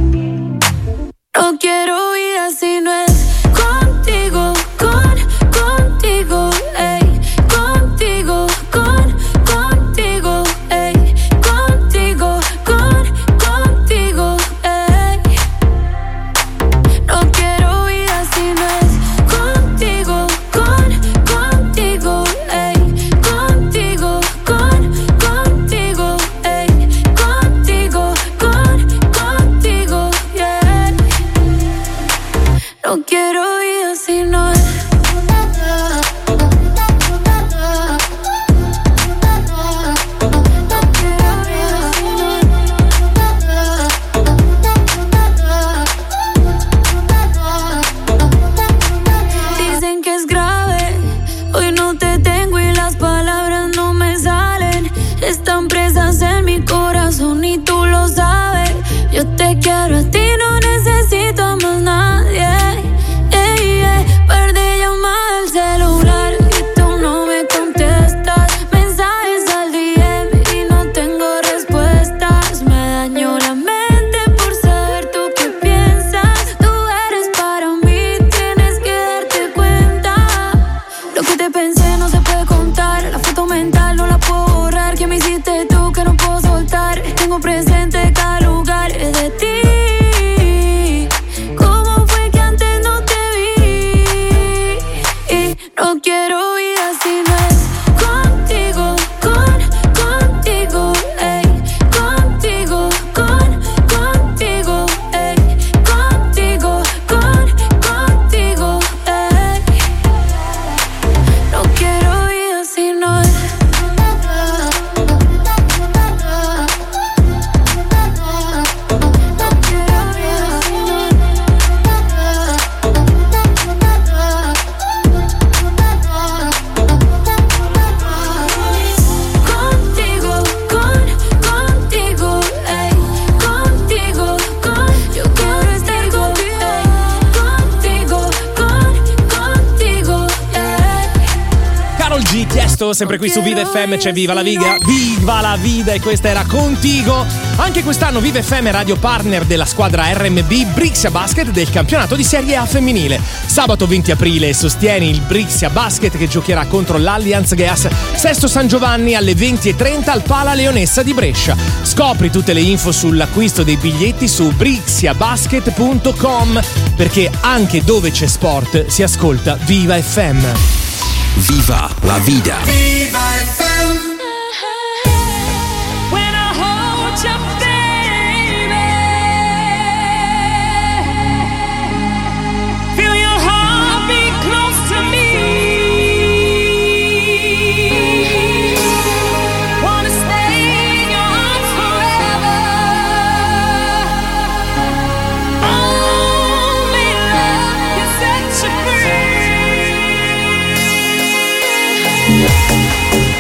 No quiero vida si no es contigo, contigo, ey, contigo, contigo, ey, contigo, contigo, ey. No quiero vida si no es contigo, contigo, ey, contigo, contigo, ey, contigo, contigo, yeah. No quiero vida si no es. Dicen que es grave, hoy no te tengo y las palabras no me salen. Están presas en mi corazón y tú lo sabes. Yo te quiero a ti, no necesito a más nadie. Perdí llamada al celular y tú no me contestas. Mensajes al DM y no tengo respuestas. Me dañó la mente por saber tú qué piensas. Tú eres para mí, tienes que darte cuenta. Lo que te pensé no se puede contar. La foto mental no la puedo borrar. ¿Qué me hiciste tú que no puedo soltar? Tengo presente cada lugar de ti. ¿Cómo fue que antes no te vi? Y no quiero vida si no es contigo, contigo, ey, contigo, contigo, ey, contigo, contigo, ey. No quiero vida si no es. Contigo, contigo, ey, contigo, yo quiero estar contigo, contigo, ey. Karol G, Tiesto, sempre qui su Viva FM c'è Viva la Vida, Viva la Vida, e questa era Contigo. Anche quest'anno Viva FM è radio partner della squadra RMB Brixia Basket del campionato di Serie A femminile. Sabato 20 aprile sostieni il Brixia Basket che giocherà contro l'Allianz Gas Sesto San Giovanni alle 20:30 al Pala Leonessa di Brescia. Scopri tutte le info sull'acquisto dei biglietti su brixiabasket.com, perché anche dove c'è sport si ascolta Viva FM. Viva la vida. Viva FM. When I hold you, baby, feel your heart beat close to me. Wanna stay in your arms forever. Only love can set you free.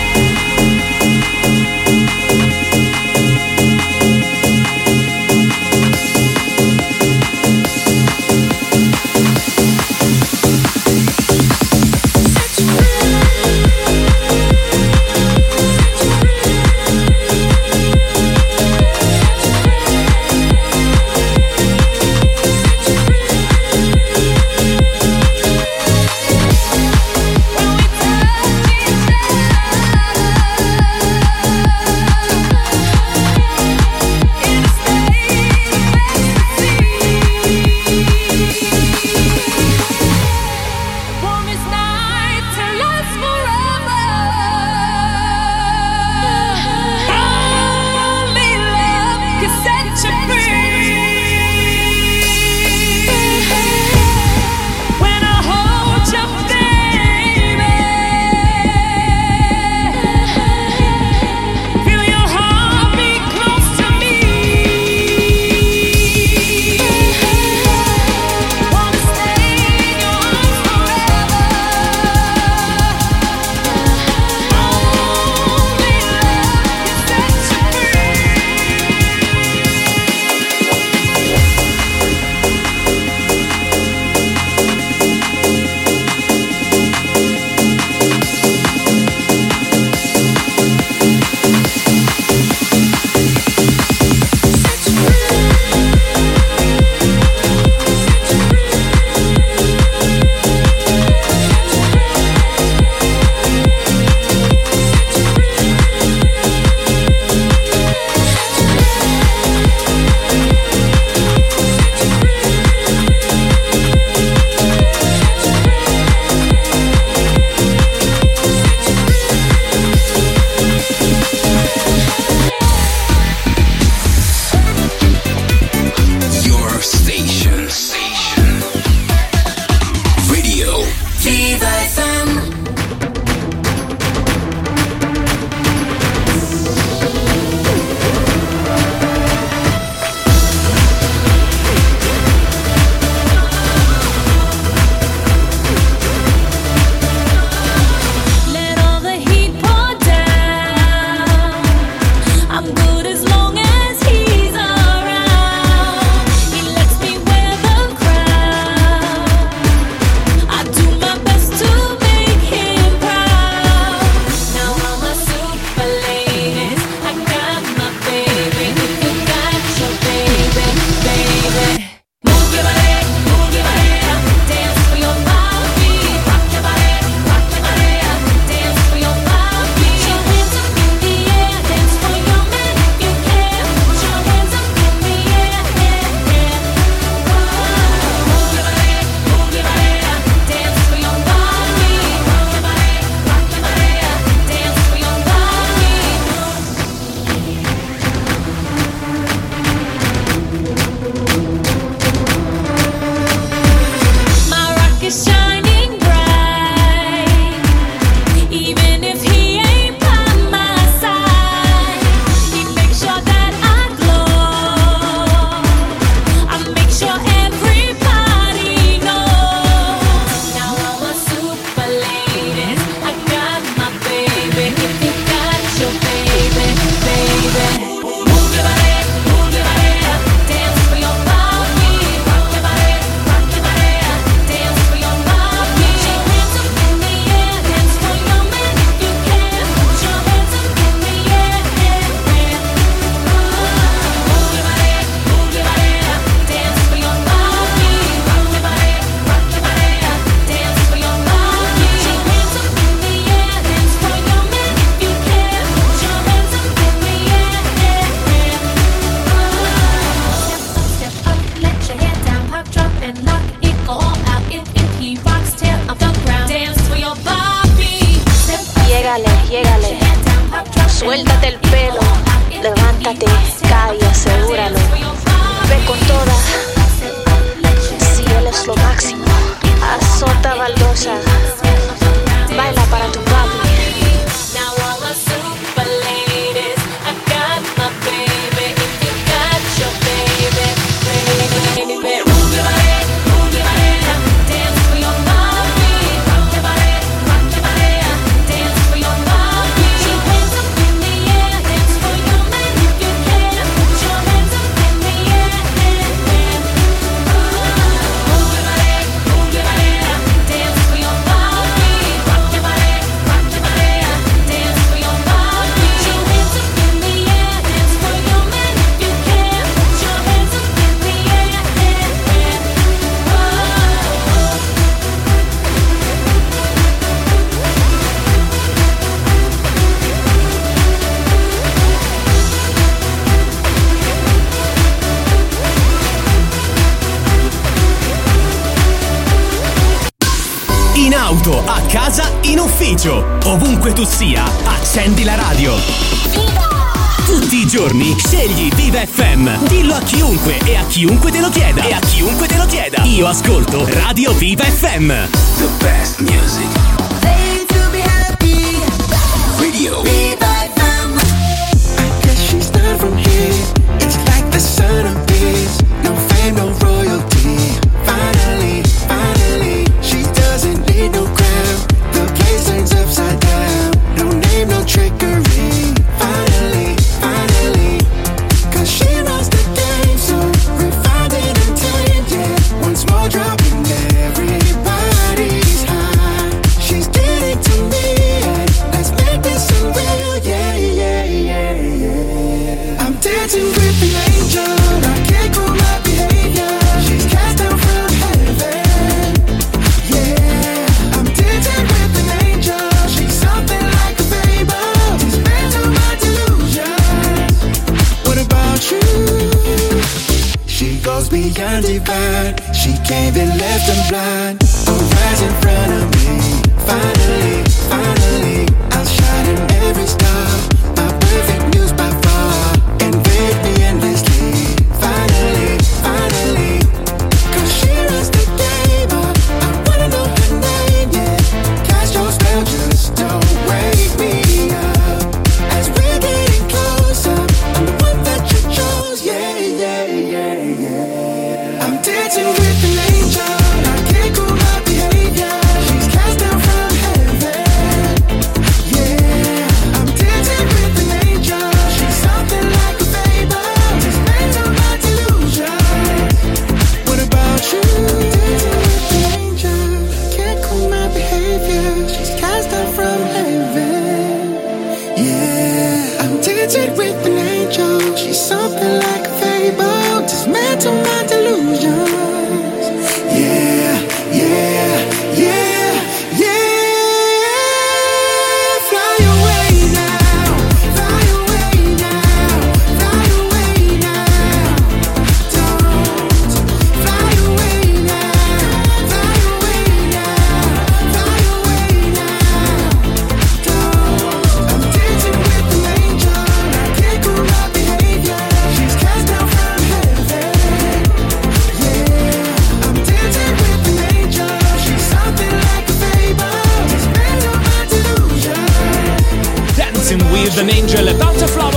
llégale, suéltate el pelo, levántate, cae, asegúralo, ve con toda, si él es lo máximo, azota baldosa, baila para tu papi. In auto, a casa, in ufficio, ovunque tu sia, accendi la radio. Tutti i giorni scegli Viva FM. Dillo a chiunque e a chiunque te lo chieda. Io ascolto Radio Viva FM. The best music. Made to be happy. Radio Viva FM. I guess she's not from here. It's like the centerpiece. No fame, no royalty. Finally, she doesn't need no crown. The place turns upside down. No name, no trickery. Finally, 'cause she runs the game so refined and intent. Yeah, once more dropping everybody's high. She's getting to me, and let's make this unreal. Yeah. I'm dancing with the angel. I can't cool my behavior. She's cast down from heaven. Yeah, I'm dancing with an angel. She's something like a fable. Dismantle my delusions. What about you? She goes beyond divine. She came and left them blind. I'll rise in front of me. Finally, I'll shine in every star. My perfect muse by far. Invade me endlessly. Finally, 'cause she runs the game. I wanna know her name, yeah. Cast your spell, just don't wake me up. As we're getting closer, I'm the one that you chose, yeah. I'm dancing with an angel. I can't cool my behavior. She's cast down from heaven. Yeah, I'm dancing with an angel. She's something like a fable. Dismantle my delusions. What about you? An angel. Can't cool my behavior. She's cast down from heaven. Yeah, I'm dancing with an angel. She's something like a fable. Dismantle my delusions. Yeah. Fly away now. Fly away now. Fly away now. Don't fly away now. Fly away now. Fly away now. Don't. I'm dancing with an angel. I can't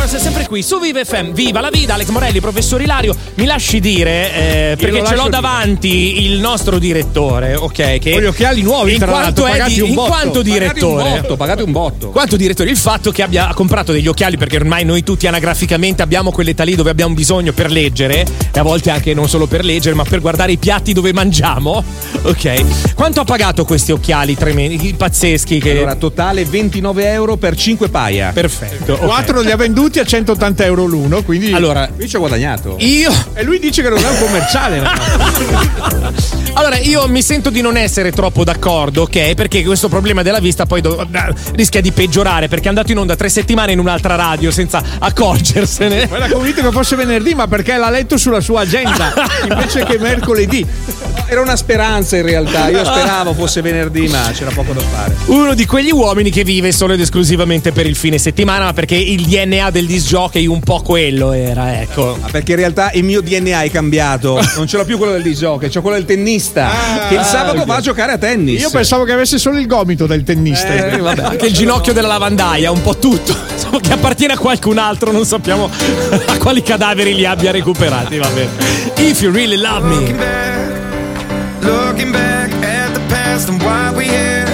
Wars, sempre qui su Viva FM. Viva la vita, Alex Morelli, professor Ilario. Mi lasci dire, perché ce l'ho davanti il nostro direttore, ok? Che con gli occhiali nuovi, in quanto direttore. Pagate un botto. Quanto direttore, il fatto che abbia comprato degli occhiali, perché ormai noi tutti anagraficamente abbiamo quell'età lì dove abbiamo bisogno per leggere, e a volte anche non solo per leggere, ma per guardare i piatti dove mangiamo. Ok. Quanto ha pagato questi occhiali tremendi, pazzeschi? Allora, totale 29 euro per 5 paia. Perfetto. Okay. 4 li ha venduti a 180 euro l'uno, quindi allora lui ci ha guadagnato. Io e lui dice che non è un commerciale. Allora, io mi sento di non essere troppo d'accordo, ok? Perché questo problema della vista poi rischia di peggiorare, perché è andato in onda 3 settimane in un'altra radio senza accorgersene. Ma era convinto che fosse venerdì, ma perché l'ha letto sulla sua agenda invece che mercoledì. Era una speranza in realtà, io speravo fosse venerdì, ma c'era poco da fare. Uno di quegli uomini che vive solo ed esclusivamente per il fine settimana, ma perché il DNA del disc jockey un po' quello era, ecco. Ma perché in realtà il mio DNA è cambiato, non ce l'ho più quello del disc jockey, c'ho quello del tennista, che il sabato va a giocare a tennis. Io pensavo che avesse solo il gomito del tennista. Vabbè, anche il ginocchio della lavandaia, un po' tutto, insomma, che appartiene a qualcun altro, non sappiamo a quali cadaveri li abbia recuperati, va bene. If you really love me. Looking back at the past and why we here.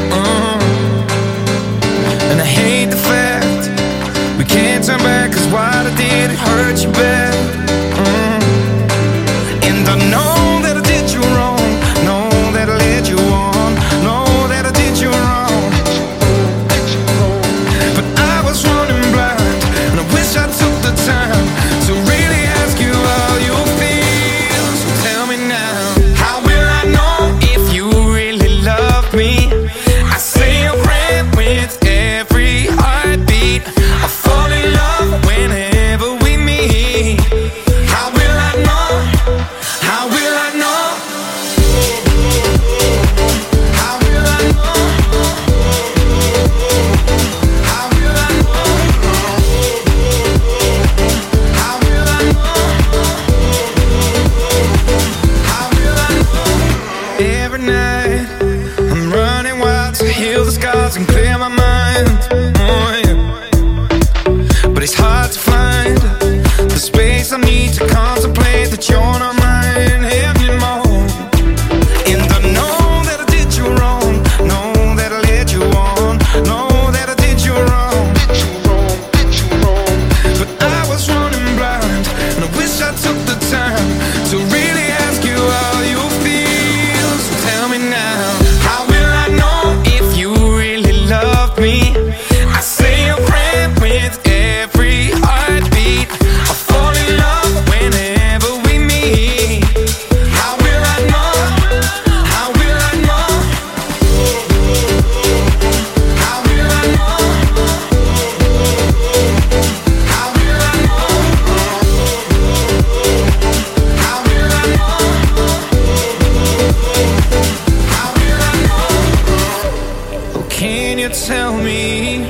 And I hate the fact we can't turn back, cause what I did it hurt you bad. And I know that I did you wrong, know that I led you on, know that I did you wrong. But I was running blind, and I wish I took the time to really ask you how you feel. So tell me now, how will I know if you really love me? I say a prayer with every heartbeat. I fall in love whenever we meet. How will I know? How will I know? How will I know? How will I know? How will I know? How will I know? Every night I'm running wild to heal the scars and clear my mind. Oh, yeah. But it's hard to find the space I need to contemplate that you're not mine anymore. And I know that I did you wrong, know that I led you on, know that I did you wrong. But I was running blind, and I wish I took the time to really ask you how you feel. So tell me now, how will I know if you really love me? I say a prayer with every heartbeat. I fall in love whenever we meet. How will I know? How will I know? How will I know? How will I know? How will I know? How will I know? Oh, can you tell me?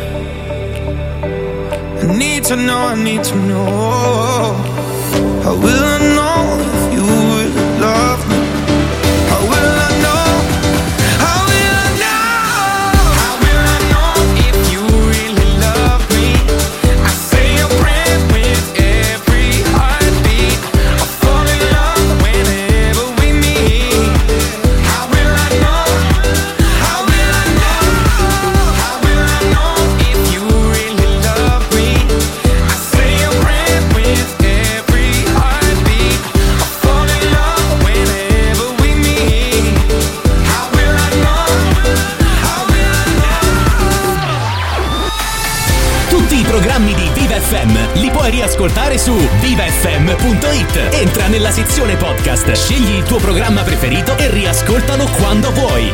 I need to know, I need to know. How will I know if you really love me? How will I know? How will I know? How will I know if you really love me? I say a prayer with every heartbeat. I fall in love whenever we meet. How will I know? How will I know? How will I know if you really love me? I say a prayer with every heartbeat. I fall in love whenever we meet. How will I know? How will I know? Tutti i programmi di Viva FM li puoi riascoltare su vivafm.it. Entra nella sezione podcast, scegli il tuo programma preferito e riascoltalo quando vuoi.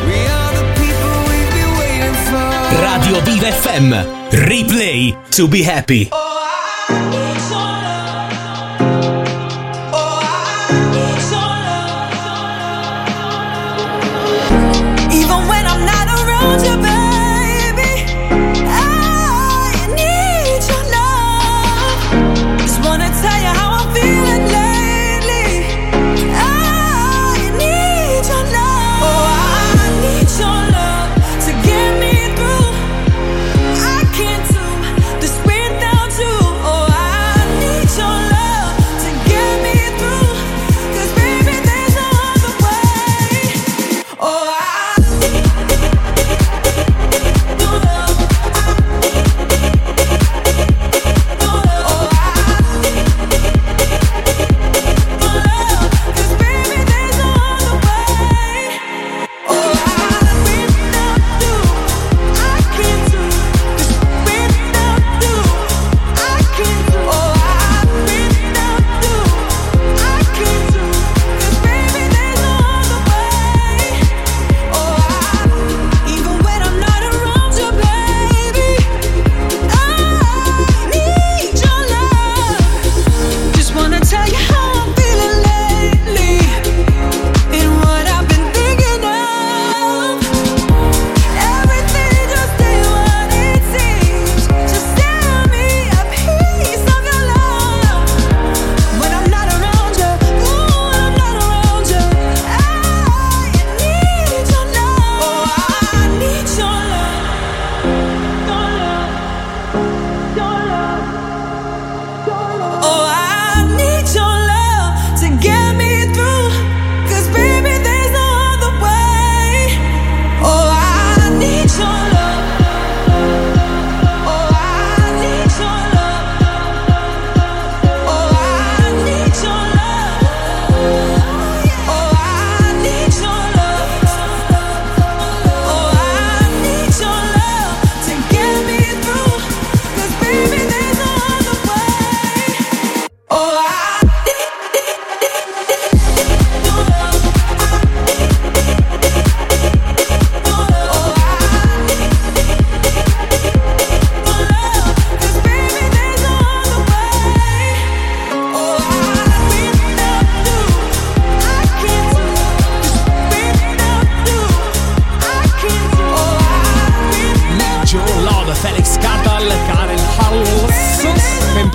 Radio Viva FM. Replay to be happy. Even when I'm not around you, baby, I need your love. Just wanna tell you how I'm feeling lately. I need your love. Oh, I need your love to get me through. I can't do this without you.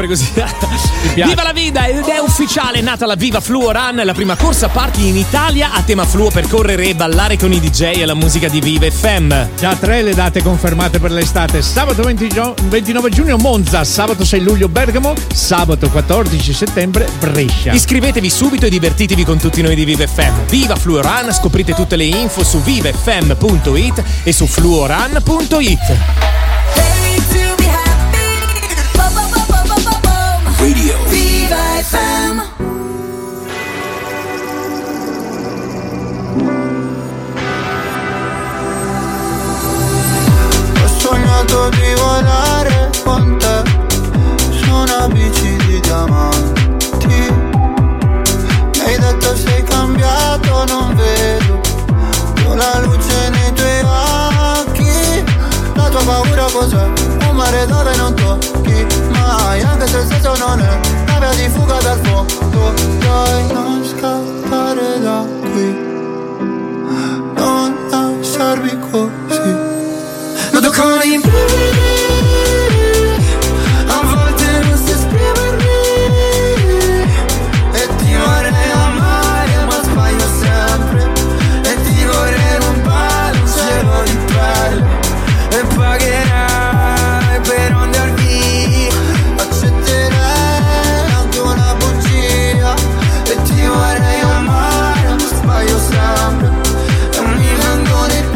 sempre così. Viva la vida! Ed è ufficiale, è nata la Viva Fluo Run, la prima corsa party in Italia a tema fluo per correre e ballare con i DJ e la musica di Viva FM. Già 3 le date confermate per l'estate. Sabato 29 giugno Monza, sabato 6 luglio Bergamo, sabato 14 settembre Brescia. Iscrivetevi subito e divertitevi con tutti noi di Viva FM. Viva Fluo Run, scoprite tutte le info su vivafm.it e su fluorun.it. Radio Viva FM. Ho sognato di volare con te su una bici di diamanti. Mi hai detto sei cambiato, non vedo più la luce nei tuoi occhi. La tua paura cos'è? Un mare dove non tocchi mai, anche se il senso non è una via di fuga dal fuoco. Dai, non scappare da qui, non lasciarmi così. Noto come i brividi, a volte non so esprimermi, e ti vorrei amare ma sbaglio sempre, e ti vorrei rubare un cielo di perle, e pagherai per andar via, accetterai anche una bugia, e ti vorrei amare ma sbaglio sempre, e mi vengo di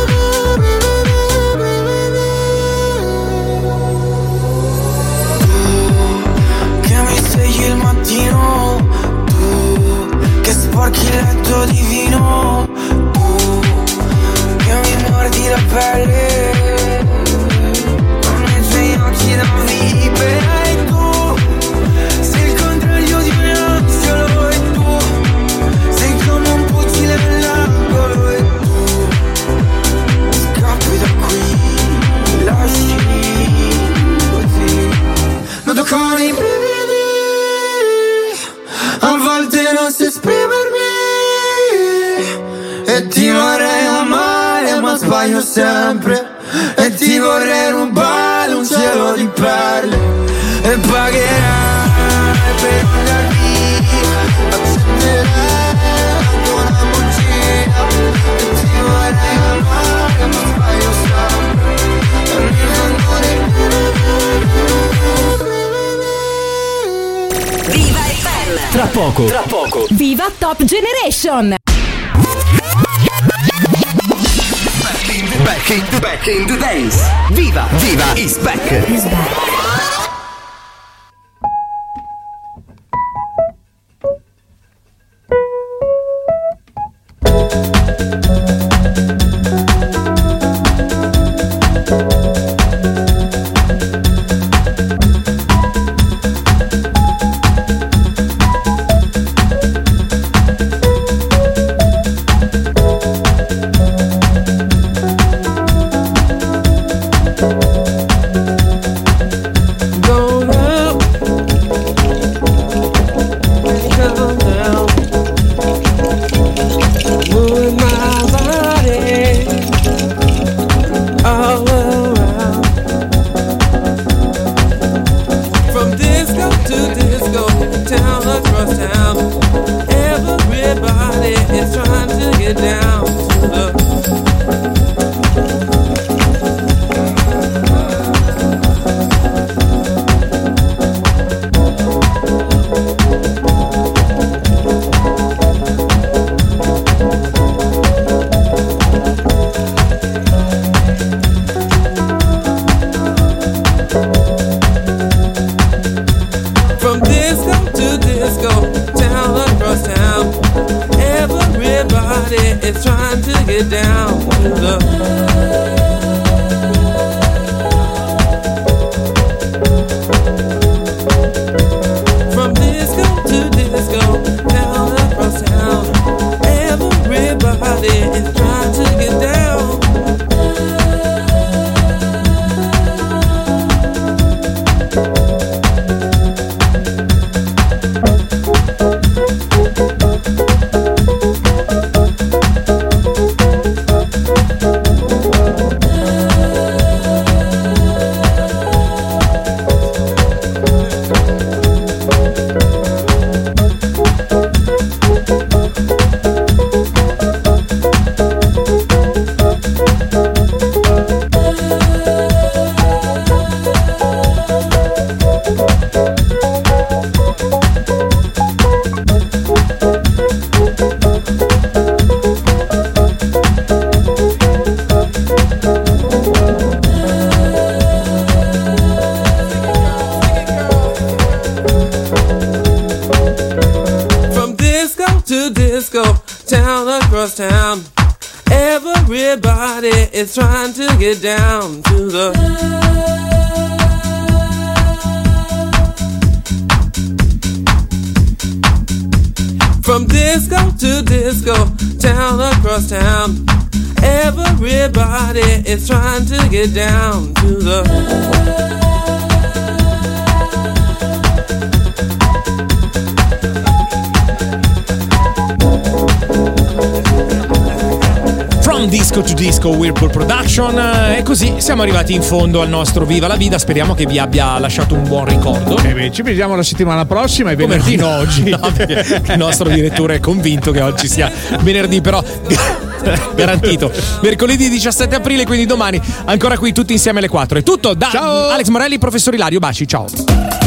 il mattino, tu che sporchi il letto di vino, tu che mi mordi la pelle, con i tuoi occhi da vipera, e tu sei il contrario di un angelo, e tu sei come un fucile nell'angolo, e tu scappi da qui, lasci così. noto come i brividi, a volte non so esprimermi, e ti vorrei amare ma sbaglio sempre, e ti vorrei rubare un cielo di perle, e pagherai per andar via, accetterai anche una bugia, e ti vorrei amare ma sbaglio sempre, e mi vengo Viva FM. Tra poco. Viva Top Generation. Back in the days. Viva is back. Town. Everybody is trying to get down to the from disco to disco, town across town. Everybody is trying to get down to the From Disco to Disco, Whirlpool Production. E così siamo arrivati in fondo al nostro Viva la Vida. Speriamo che vi abbia lasciato un buon ricordo. Ci vediamo la settimana prossima e venerdì no oggi. No, perché il nostro direttore è convinto che oggi sia venerdì, però garantito. Mercoledì 17 aprile, quindi domani ancora qui tutti insieme alle 4. È tutto da ciao. Alex Morelli, professor Ilario, baci, ciao.